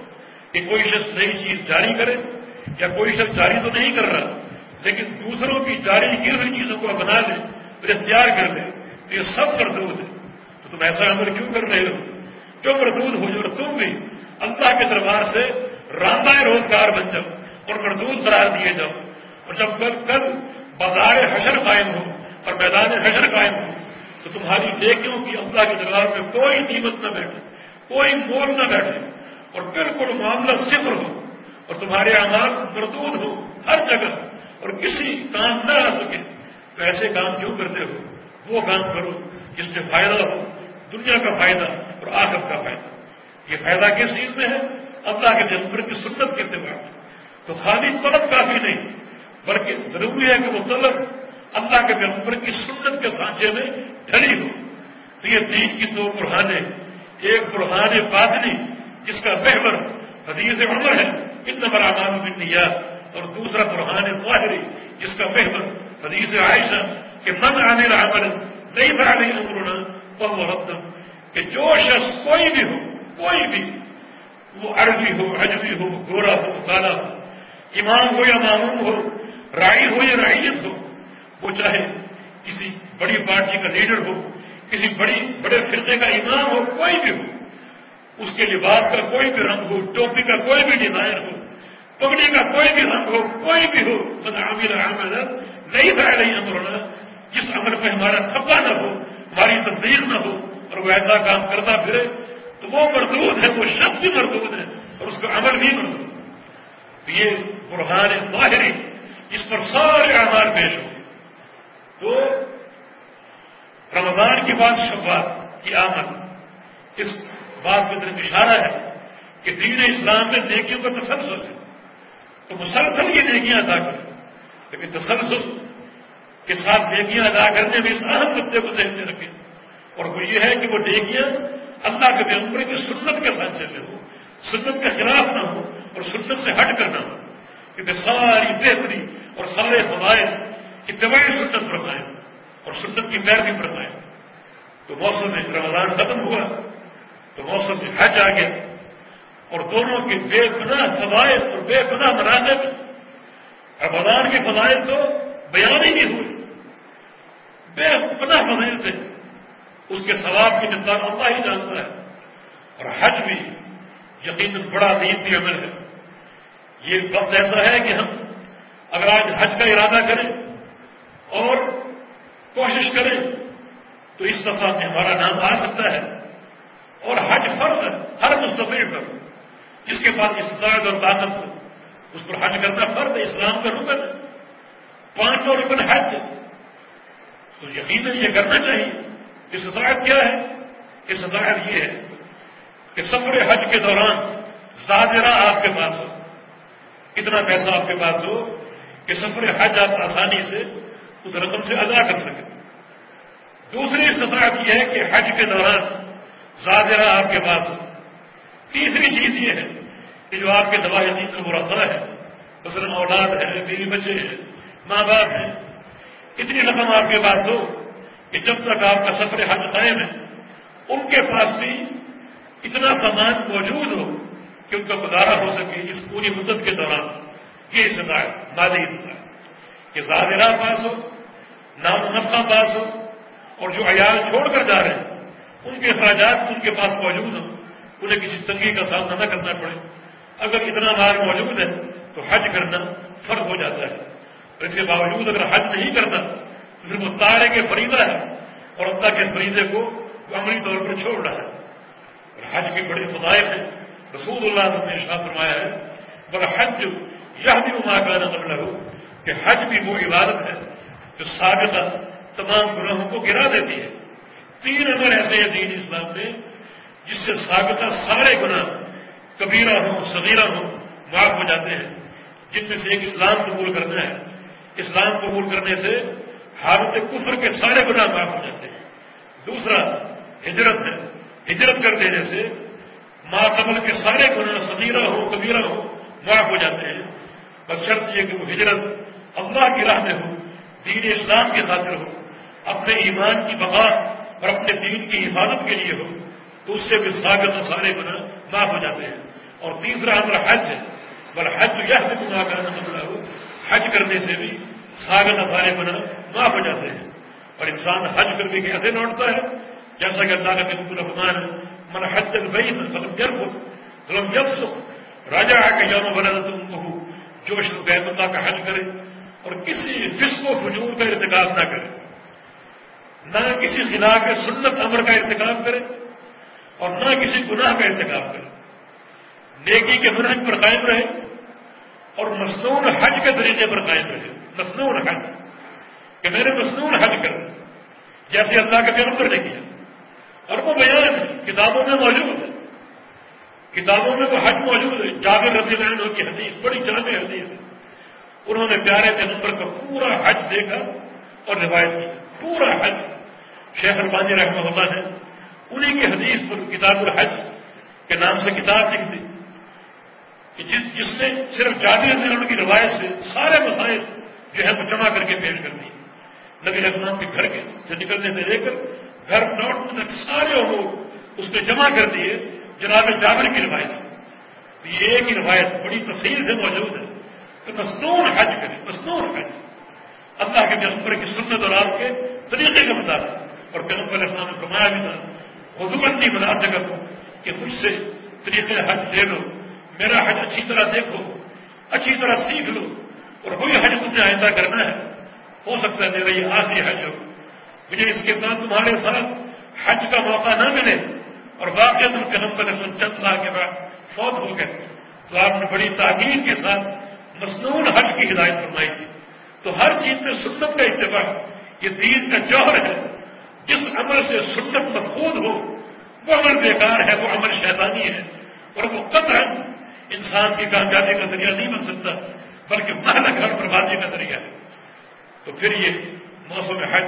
کہ کوئی شخص نئی چیز جاری کرے یا کوئی شخص جاری تو نہیں کر رہا لیکن دوسروں کی جاری کی ہوئی چیزوں کو بنا لے اور اختیار کر لے تو یہ سب مردود ہے. تو تم ایسا عمل کیوں کر رہے ہو جو مردود ہو جو تم بھی اللہ کے دربار سے راندہ روزگار بن جاؤ اور مردود قرار دیے جاؤ. اور جب کل بازار حشر قائم ہو اور میدان حشر قائم ہو تو تمہاری نیکیوں کی اللہ کے دربار میں کوئی قیمت نہ بیٹھے کوئی مول نہ بیٹھے اور بالکل معاملہ صفر ہو اور تمہارے اعمال مردود ہو ہر جگہ اور کسی کام نہ آ سکے. تو ایسے کام کیوں کرتے ہو؟ وہ کام کرو جس میں فائدہ ہو دنیا کا فائدہ اور آخرت کا فائدہ. یہ فائدہ کس چیز میں ہے؟ اللہ کے پیغمبر کی سنت کے اتباع میں. تو خالی طلب کافی نہیں بلکہ ضروری ہے کہ وہ طلب اللہ کے پیغمبر کی سنت کے سانچے میں ڈھلی ہو. تو یہ دین کی دو برہانیں ایک برہان باطنی جس کا محور حدیث عمر ہے انما الاعمال بالنیات اور دوسرا برہان ظاہری جس کا محور حدیث عائشہ کہ من عمل عملا لیس علیہ امرنا فہو رد. کہ جو شخص کوئی بھی وہ عربی ہو عجمی ہو گورا ہو کالا ہو امام ہو یا معموم ہو رائی ہو یا رعیت ہو وہ چاہے کسی بڑی پارٹی کا لیڈر ہو کسی بڑے فرقے کا امام ہو کوئی بھی ہو اس کے لباس کا کوئی بھی رنگ ہو ٹوپی کا کوئی بھی ڈیزائن ہو پگڑی کا کوئی بھی رنگ ہو کوئی بھی ہو من عمل عملا لیس علیہ امرنا جس عمل پہ ہمارا تھپا نہ ہو ہماری تصدیق نہ ہو اور وہ ایسا کام کرتا پھرے تو وہ مردود ہے وہ شخص بھی مردود ہے اور اس کا عمل بھی مردود. تو یہ برہان ظاہری اس پر سارے اعمال پیش ہو. تو رمضان کے بعد شوال کی آمد اس بات کی طرف اشارہ ہے کہ دین اسلام میں نیکیوں کا تسلسل ہے. تو مسلسل یہ نیکیاں ادا کریں لیکن تسلسل کے ساتھ نیکیاں ادا کرنے میں اس اہم مدے کو ذہن میں رکھیں اور وہ یہ ہے کہ وہ نیکیاں اللہ کے پیغمبر کی سنت کے سانچے میں ہو سنت کے خلاف نہ ہو اور سنت سے ہٹ کر نہ ہو. کیونکہ ساری بہتری اور سارے فضائل اتباعی سنت پر قائم اور سنت کی پیروی پر قائم. تو موسم میں رمضان ختم ہوا تو موسم میں حج آ گیا اور دونوں کے بے پناہ فضائل اور بے پناہ مناظر. رمضان کے فضائل تو بیان ہی نہیں ہوئے بے پناہ فضائل تھے اس کے ثواب کی مقدار اللہ ہی جانتا ہے. اور حج بھی یقیناً بڑا قیمتی عمل ہے. یہ وقت ایسا ہے کہ ہم اگر آج حج کا ارادہ کریں اور کوشش کریں تو اس دفعہ میں ہمارا نام آ سکتا ہے. اور حج فرض ہے ہر مستطیع پر جس کے پاس استطاعت اور طاقت ہو اس پر حج کرنا فرض ہے اسلام کا رکن ہے. 5 رکن حج تو یقیناً یہ کرنا چاہیے. استطاعت کیا ہے؟ استطاعت یہ ہے کہ سفر حج کے دوران زادرہ آپ کے پاس ہو اتنا پیسہ آپ کے پاس ہو کہ سفر حج آپ آسانی سے اس رقم سے ادا کر سکیں. دوسری استطاعت یہ ہے کہ حج کے دوران زادرہ آپ کے پاس ہو. تیسری چیز یہ ہے کہ جو آپ کے دوا یتیم کا مرافع ہے مثلاً اولاد ہے بیوی بچے ہیں ماں باپ ہیں اتنی رقم آپ کے پاس ہو کہ جب تک آپ کا سفر حج قائم ہے ان کے پاس بھی اتنا سامان موجود ہو کہ ان کا گزارا ہو سکے اس پوری مدت کے دوران. یہ استطاعت مالی استطاعت کہ زادرہ پاس ہو نام و نفع پاس ہو اور جو عیال چھوڑ کر جا رہے ہیں ان کے اخراجات ان کے پاس موجود ہوں انہیں کسی تنگی کا سامنا نہ کرنا پڑے. اگر اتنا مال موجود ہے تو حج کرنا فرض ہو جاتا ہے. اور اس کے باوجود اگر حج نہیں کرتا تو پھر وہ طارق کے فریضہ ہے اور اللہ کے فریضے کو عملی طور پر چھوڑ رہا ہے. اور حج کی بڑی فضائل ہے. رسول اللہ نے ارشاد فرمایا ہے بل حج یہدم ما کان قبلہ کہ حج بھی وہ عبادت ہے جو سابقہ تمام گناہوں کو گرا دیتی ہے. 3 عمل ایسے ہیں دین اسلام میں جس سے سابقہ سارے گناہ کبیرہ ہوں صغیرہ ہوں معاف ہو جاتے ہیں. جن میں سے ایک اسلام قبول کرنا ہے. اسلام قبول کرنے سے حالت کفر کے سارے گناہ معاف ہو جاتے ہیں. دوسرا ہجرت ہے. ہجرت کر دینے سے ما قبل کے سارے گناہ صغیرہ ہو کبیرہ ہو معاف ہو جاتے ہیں. بس شرط یہ کہ وہ ہجرت اللہ کی راہ میں ہو دین اسلام کی خاطر ہو اپنے ایمان کی بقا اور اپنے دین کی حفاظت کے لیے ہو تو اس سے بھی سابقہ سارے گناہ معاف ہو جاتے ہیں. اور تیسرا امر حج ہے، بل حج یہدم ما کان قبلہ، حج کرنے سے بھی سابقہ سارے گناہ معاف ہو جاتے ہیں، اور انسان حج کر کے کیسے لوٹتا ہے؟ جیسا کہ اللہ کا بالکل رحمان ہے، من حج البیت فلم یرفث ولم یفسق رجع کیوم ولدتہ امہ، جو شخص بیت اللہ کا حج کرے اور کسی فسق و فجور کا ارتکاب نہ کرے، نہ کسی خلاف سنت امر کا ارتکاب کرے اور نہ کسی گناہ کا ارتکاب کرے، نیکی کے منہج پر قائم رہے اور مصنون حج کے طریقے پر قائم رہے، مصنون حج کہ میں نے مصنون حج کر جیسے اللہ کے پیغمبر نے کیا، اور وہ بیان ہے کتابوں میں موجود ہے، کتابوں میں وہ حج موجود ہے۔ جابر رضی اللہ عنہ کی حدیث بڑی جامع حدیث ہے، انہوں نے پیارے پیغمبر کا پورا حج دیکھا اور روایت کی، پورا حج۔ شیخ البانی رحمہ اللہ نے انہی کی حدیث پر کتاب الحج کے نام سے کتاب لکھ دی کہ جس نے صرف جابر رضی اللہ عنہ کی روایت سے سارے مسائل جو ہے وہ جمع کر کے پیش کر دی، نبی علیہ السلام کے گھر سے نکلنے سے لے کر گھر لوٹنے تک سارے امور اس نے جمع کر دیے جناب جابر کی روایت سے۔ تو یہ ایک ہی روایت بڑی تفصیل سے موجود ہے کہ مصنون حج کرے، مصنون حج اللہ کے پیغمبر کی سنت اور آپ کے طریقے کے مطابق، اور پیغمبر علیہ السلام نے فرمایا بھی تھا حضورتی بنا سکتا ہوں کہ مجھ سے طریقے حج لے لو، میرا حج اچھی طرح دیکھو، اچھی طرح سیکھ لو، اور وہی حج تم نے آئندہ کرنا ہے، ہو سکتا ہے میرا یہ آخری حج ہو، مجھے اس کے بعد تمہارے ساتھ حج کا موقع نہ ملے اور واقعات پیغمبر چند لاکھ کے بعد فوت ہو گئے، تو آپ نے بڑی تاکید کے ساتھ مصنون حج کی ہدایت فرمائی تھی۔ تو ہر چیز میں سنت کا اتباع یہ دین کا جوہر ہے، جس عمل سے سنت مفقود ہو وہ عمل بیکار ہے، وہ عمل شیطانی ہے، اور وہ قطعاً انسان کی کامیابی کا ذریعہ نہیں بن سکتا بلکہ مہلک اور بربادی کا ذریعہ ہے۔ تو پھر یہ موسم حج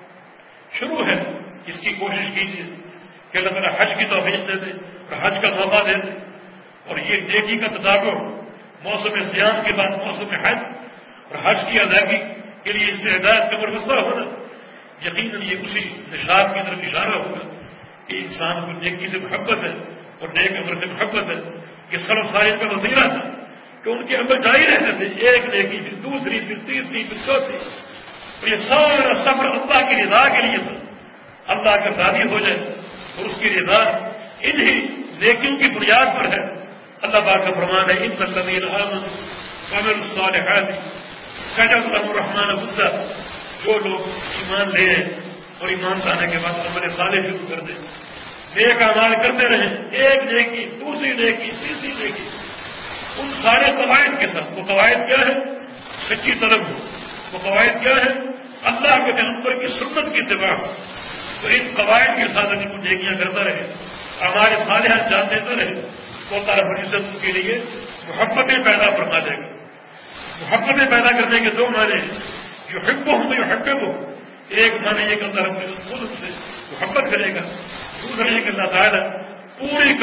شروع ہے، اس کی کوشش کیجیے کہ اللہ تعالیٰ حج کی توفیق دے دے اور حج کا موقع دے دے، اور یہ نیکی کا تدابر موسم صیام کے بعد موسم حج اور حج کی ادائیگی کے لیے استعداد کا بربستہ ہونا، یقیناً یہ اسی نشاط کی طرف اشارہ ہوگا کہ انسان کو نیکی سے محبت ہے اور نیک عمل سے محبت ہے۔ کہ سلف صالح کا وظیفہ تھا کہ ان کے عمل جاری رہتے تھے، ایک نیکی پھر دوسری پھر تیسری پھر چوتھی، اور یہ سارا سفر اللہ کی رضا کے لیے تھا، اللہ کا راضی ہو جائے اور اس کی رضا انہی نیکیوں کی بنیاد پر ہے۔ اللہ پاک کا فرمان ہے ان الذین آمنوا وعملوا الصالحات كتب لهم الرحمن ودا، جو لوگ ایمان لے اور ایمان لانے کے بعد عمل صالح شروع کر دیں، نیک اعمال کرتے رہیں، ایک نیکی دوسری نیکی تیسری نیکی، ان سارے قواعد کے ساتھ۔ وہ قواعد کیا ہے؟ سچی طلب ہو۔ وہ قواعد کیا ہے؟ اللہ کے پیغمبر کی سنت کی اتباع ہو۔ تو ان قواعد کے ساتھ اگر کچھ نیکیاں کرتا رہے، ہمارے صالحات جان دیتا رہے، تو اللہ رب العزت کے لیے محبتیں پیدا فرما دے گا۔ محبتیں پیدا کرنے کے دو معنی ہیں، یحبہم یحببہم، ایک معنی یہ کہ اللہ رب العزت خود ان سے محبت کرے گا، دوسرا یہ کہ اللہ تعالیٰ پوری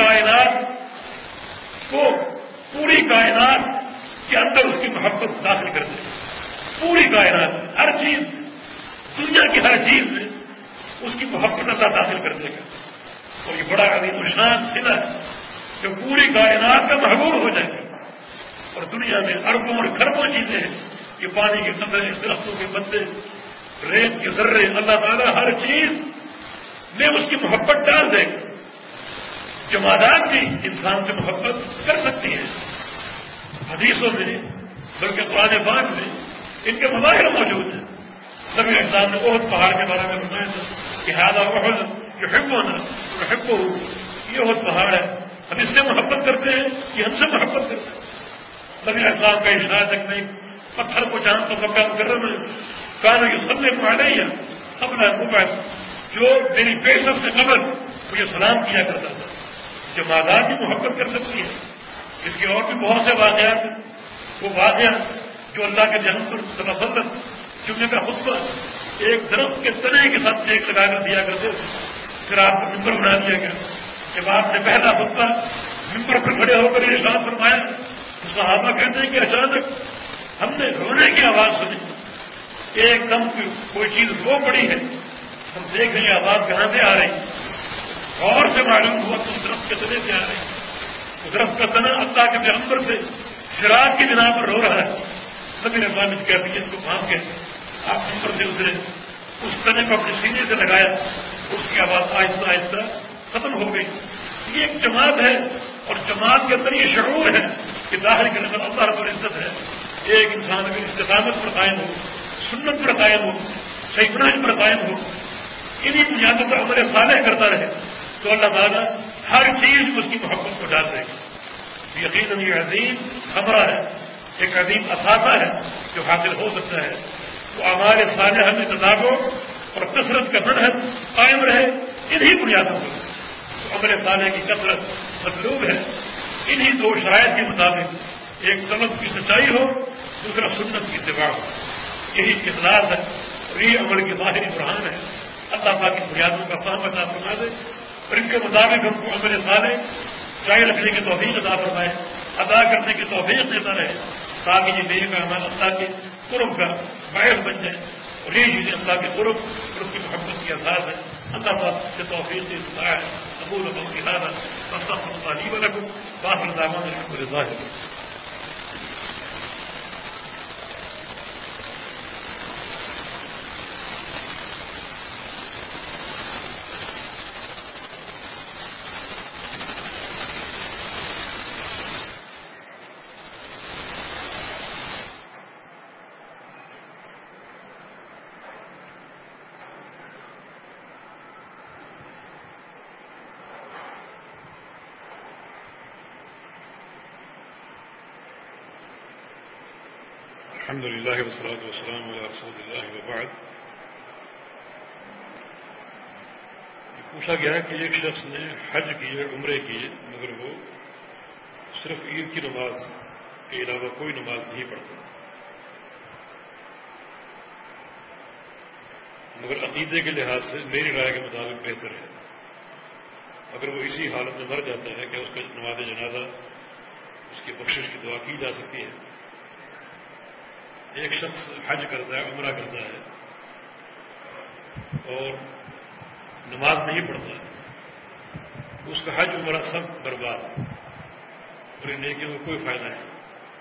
کائنات کے اندر اس کی محبت داخل کر دے گا۔ پوری کائنات، ہر چیز، دنیا کی ہر چیز میں اس کی محبت اللہ داخل کر دے گا، اور یہ بڑا عظیم الشان صلہ ہے کہ پوری کائنات کا محبوب ہو جائے گا۔ اور دنیا میں اربوں اور کھربوں چیزیں ہیں، یہ پانی کے قطرے، درختوں کے پتے، ریت کے ذرے، اللہ تعالیٰ ہر چیز میں اس کی محبت ڈال دے گا۔ جمادات بھی انسان سے محبت کر سکتی ہیں، حدیثوں میں بلکہ قرآن پاک میں ان کے مظاہر موجود ہیں۔ نبی اسلام نے احد پہاڑ کے بارے میں بتایا تھا کہ ھذا احد یحبنا ونحبہ، یہ احد پہاڑ ہے، ہم اس سے محبت کرتے ہیں، یہ ہم سے محبت کرتے ہیں۔ نبی اسلام کا ارشاد ہے کہ پتھر کو جان تو مکہ مکرمہ میں کان یسلم علیہ قبل ان ابعث، جو میری بعثت سے قبل مجھے سلام کیا کرتا تھا۔ جمادات بھی محبت کر سکتی ہے۔ اس کے اور بھی بہت سے واقعات ہیں، وہ واقعات جو اللہ کے پیغمبر صلی اللہ علیہ وسلم جمعے کا خطبہ ایک درخت کے تنے کے ساتھ ایک لگا کر دیا کرتے تھے، پھر آپ کو ممبر بنا دیا گیا۔ جب آپ نے پہلا خطبہ ممبر پر کھڑے ہو کر ارشاد فرمایا تو صحابہ کہتے ہیں کہ اچانک ہم نے رونے کی آواز سنی، ایک دم کوئی چیز رو پڑی ہے، ہم دیکھ رہے ہیں آواز کہاں سے آ رہی، غور سے معلوم ہوا تو درخت کے تنے سے آ رہی، درخت کا تنا اللہ کے پیغمبر سے فراق کی بنا پر رو رہا ہے. نبی نے اپنی کیفیت کو بھانپ کے آپ نمبر سے اسے اس تنے کو اپنے سینے سے لگایا. اس کی آواز آہستہ آہستہ ختم ہو گئی. یہ ایک جماعت ہے اور جماعت کے اندر یہ شعور ہے کہ داخل کے اندر اللہ رب العزت ہے. ایک انسان اگر استقامت پر قائم ہو, سنت پر قائم ہو, صحیح منہج پر قائم ہو, انہیں بنیادوں پر عمل صالح کرتا رہے تو اللہ تعالیٰ ہر چیز میں اس کی محبت کو ڈال دے گا. یقیناً یہ عظیم خبرہ ہے, ایک عظیم اثاثہ ہے جو حاصل ہو سکتا ہے. تو اعمال صالحہ میں تدابق اور کثرت کا منہج قائم رہے انہی بنیادوں پر. تو عمل صالح کی کثرت مطلوب ہے. انہی دو شرائط کے مطابق ایک طلب کی سچائی ہو, دوسرا سنت کی اتباع ہو. یہی اخلاص ہے اور یہ عمل کی ظاہری برہان ہے. اللہ پاک کی بنیادوں کا فہم عطا فرما دے اور ان کے مطابق ہم کو عمل صالح جاری رکھنے کی توفیق عطا فرمائے, ادا کرنے کی توفیق دیتا رہے تاکہ یہ نیک اعمال اللہ کے قرب کا باعث بن جائے. اور یہ چیزیں اللہ کے قرب اور اس کی محبت کی اساس ہے. اللہ پاک سے توفیق سے استطاع ہے. قبول و قبول ارادہ استغفر اللہ لی ولکم وآخر دعوانا الحمد للہ. الحمد للہ والصلاة والسلام علی رسول اللہ وبعد. پوچھا گیا کہ ایک شخص نے حج کیے, عمرے کیے, مگر وہ صرف عید کی نماز کے علاوہ کوئی نماز نہیں پڑھتا, مگر عقیدے کے لحاظ سے میری رائے کے مطابق بہتر ہے. اگر وہ اسی حالت میں مر جاتا ہے کہ اس کا نماز جنازہ اس کی بخشش کی دعا کی جا سکتی ہے. ایک شخص حج کرتا ہے, عمرہ کرتا ہے اور نماز نہیں پڑھتا, اس کا حج عمرہ سب برباد, پوری نیکیوں میں کوئی فائدہ نہیں,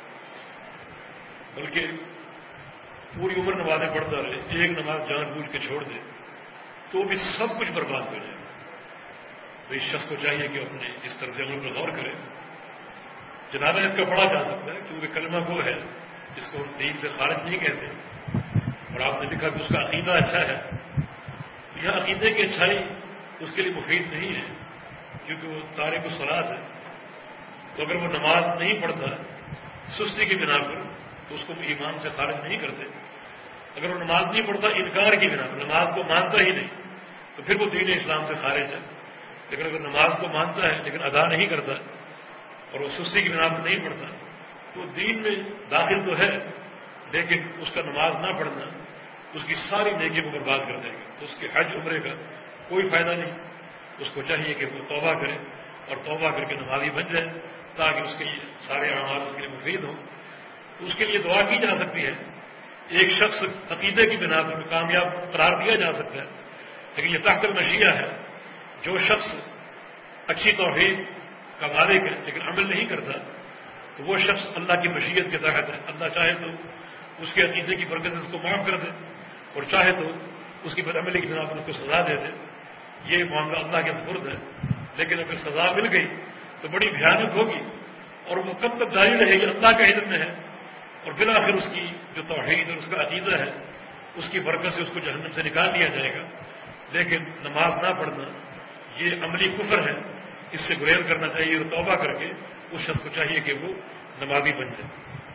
بلکہ پوری عمر نمازیں پڑھتا رہے, ایک نماز جان بوجھ کے چھوڑ دے تو بھی سب کچھ برباد ہو جائے. تو اس شخص کو چاہیے کہ اپنے اس طرز عمل پر غور کرے. جنازہ اس کا پڑھا جا سکتا ہے کیونکہ کلمہ وہ ہے جس کو ہم دین سے خارج نہیں کہتے, اور آپ نے لکھا کہ اس کا عقیدہ اچھا ہے. یہاں عقیدے کی اچھائی اس کے لیے مفید نہیں ہے کیونکہ وہ تارک الصلاۃ ہے. تو اگر وہ نماز نہیں پڑھتا سستی کی بنا پر تو اس کو ایمان سے خارج نہیں کرتے. اگر وہ نماز نہیں پڑھتا انکار کی بنا پر, نماز کو مانتا ہی نہیں, تو پھر وہ دین اسلام سے خارج ہے. لیکن اگر نماز کو مانتا ہے لیکن ادا نہیں کرتا اور وہ سستی کی بنا پر نہیں پڑھتا تو دین میں داخل تو ہے لیکن اس کا نماز نہ پڑھنا اس کی ساری نیکی کو برباد کر دے گا. تو اس کے حج عمرے کا کوئی فائدہ نہیں. اس کو چاہیے کہ وہ توبہ کرے اور توبہ کر کے نمازی بن جائے تاکہ اس کے سارے اعمال اس کے لیے مفید ہوں. تو اس کے لیے دعا کی جا سکتی ہے. ایک شخص عقیدے کی بنا پر کامیاب قرار دیا جا سکتا ہے, لیکن یہ تحت المشیہ ہے. جو شخص اچھی توحید کا مالک ہے لیکن عمل نہیں کرتا تو وہ شخص اللہ کی مشیت کے تحت ہے. اللہ چاہے تو اس کے عقیدے کی برکت اس کو معاف کر دے اور چاہے تو اس کی بدعملی کی بنا پر اس کو سزا دے دے. یہ معاملہ اللہ کے سپرد ہے. لیکن اگر سزا مل گئی تو بڑی بھیانک ہوگی اور وہ کب تک جاری رہے گی اللہ کے علم میں ہے, اور بالآخر اس کی جو توحید اور اس کا عقیدہ ہے اس کی برکت سے اس کو جہنم سے نکال دیا جائے گا. لیکن نماز نہ پڑھنا یہ عملی کفر ہے, اس سے گریز کرنا چاہیے اور توبہ کر کے اس شخص کو چاہیے کہ وہ نمازی بن جائے.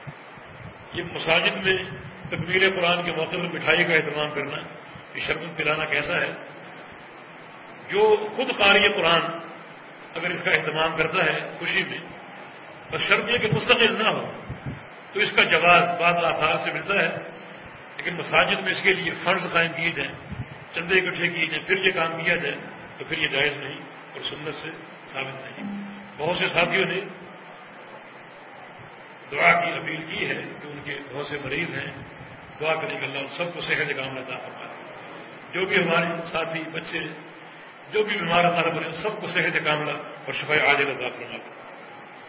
یہ مساجد میں تکمیل قرآن کے موقع پر مٹھائی کا اہتمام کرنا, یہ شربت پلانا کیسا ہے؟ جو خود قاری قرآن اگر اس کا اہتمام کرتا ہے خوشی میں اور شرط یہ کہ مستقل نہ ہو تو اس کا جواز بعض آثار سے ملتا ہے. لیکن مساجد میں اس کے لیے فنڈز قائم کیے جائیں, چندے اکٹھے کیے جائیں, پھر یہ کام کیا جائے تو پھر یہ جائز نہیں اور سنت سے ثابت نہیں. بہت سے ساتھیوں نے دعا کی اپیل کی ہے کہ ان کے بہت سے مریض ہیں, دعا کرنے کے اللہ ان سب کو صحت کاملہ عطا فرمائے. جو بھی ہمارے ساتھی بچے جو بھی بیمار اللہ رب العزت سب کو صحت کاملہ اور شفاء عاجلہ عطا فرمائے.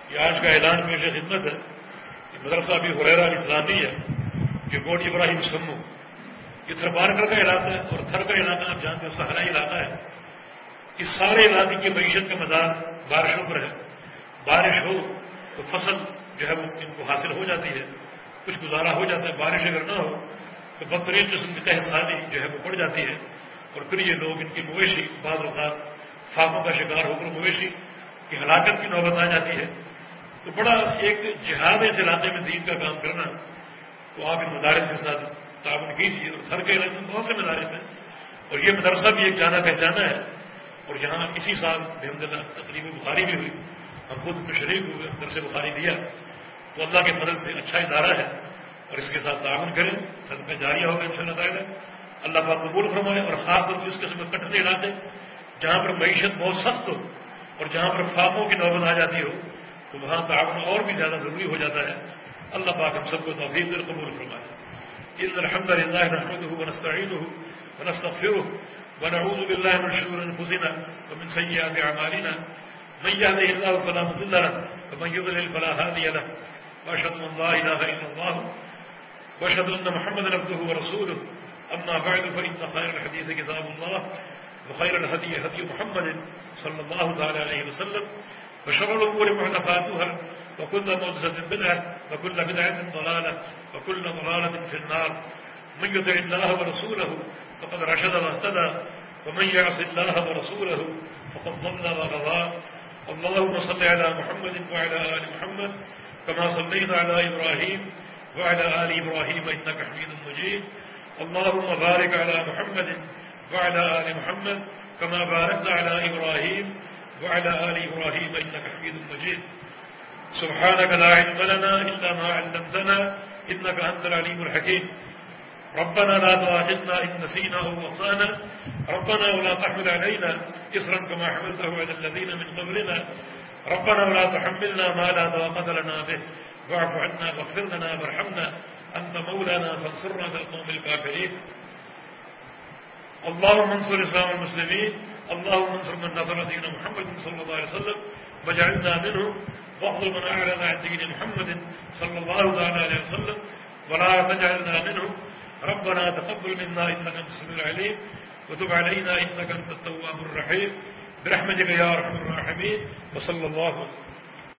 یہ آج کا اعلان پیش خدمت ہے کہ مدرسہ ابی ہریرہ اسلامی ہے کہ کوٹ ابراہیم سمو یہ تھرپارکر کا علاقہ ہے، اور تھر کا علاقہ آپ جانتے ہیں صحرائی علاقہ ہے. اس سارے علاقے کی معیشت کا مدار بارشوں پر ہے. بارش ہو تو فصل جو ہے وہ ان کو حاصل ہو جاتی ہے، کچھ گزارا ہو جاتا ہے. بارش اگر نہ ہو تو بدترین قسم کی قحط سالی جو ہے وہ پڑ جاتی ہے، اور پھر یہ لوگ ان کی مویشی بعض اوقات فاقوں کا شکار ہو کر مویشی کی ہلاکت کی نوبت آ جاتی ہے. تو بڑا ایک جہاد اس علاقے میں دین کا کام کرنا، تو آپ ان مدارس کے ساتھ تعاون کیجیے. اور ہر کے علاقے میں بہت سے مدارس ہیں، اور یہ مدرسہ بھی ایک جانا پہچانا ہے. اور یہاں اسی سال الحمدللہ تقریب بخاری بھی ہوئی، ہم خود میں شریک ہوئے، درس بخاری دیا. تو اللہ کے فضل سے اچھا ادارہ ہے، اور اس کے ساتھ تعاون کریں، صدقہ جاریہ ہوگا انشاءاللہ تعالیٰ. اللہ پاک قبول فرمائے. اور خاص طور پر اس قسم کے کٹھن علاقے جہاں پر معیشت بہت سخت ہو اور جہاں پر فاقوں کی نوبت آ جاتی ہو، تو وہاں تعاون اور بھی زیادہ ضروری ہو جاتا ہے. اللہ پاک ہم سب کو توفیق دے قبول فرمائے. ان الحمد للہ نحمده ونستعینه ونستغفره ونعوذ بالله من شرور انفسنا ومن سيئات اعمالنا من يهده الله فلا مضل له ومن يضلل فلا هادي له واشهد ان لا اله الا الله واشهد ان محمدا عبده ورسوله. اما بعد فان خير الحديث كتاب الله وخير الهدي هدي محمد صلى الله تعالى عليه وسلم وشر الامور محدثاتها وكل محدثة بدعة وكل بدعة ضلالة وكل ضلالة في النار. من يطع الله ورسوله فقد رشد واهتدى ومن يعص الله ورسوله فقد ضل وغوى. اللهم صل على محمد وعلى آل محمد كما صليت على إبراهيم وعلى آل إبراهيم إنك حميد مجيد. اللهم بارك على محمد وعلى آل محمد كما باركت على إبراهيم وعلى آل إبراهيم إنك حميد مجيد. سبحانك لا علم لنا إلا ما علمتنا إنك أنت العليم الحكيم. ربنا لا تؤاخذنا إن نسينا أو أخطأنا ربنا ولا تحمل علينا إصرا كما حملته على الذين من قبلنا ربنا ولا تحملنا ما لا طاقة لنا به واعف عنا واغفر لنا وارحمنا أنت مولانا فانصرنا على القوم الكافرين. اللهم انصر الإسلام والمسلمين. اللهم انصر من نصر دين محمد صلى الله عليه وسلم واجعلنا منهم واخذل من أعلن عن دين محمد صلى الله عليه وسلم ولا تجعلنا منهم. ربنا تقبل منا إنك أنت السميع العليم وتب علينا إنك أنت التواب الرحيم برحمتك يا أرحم الراحمين. وصلى الله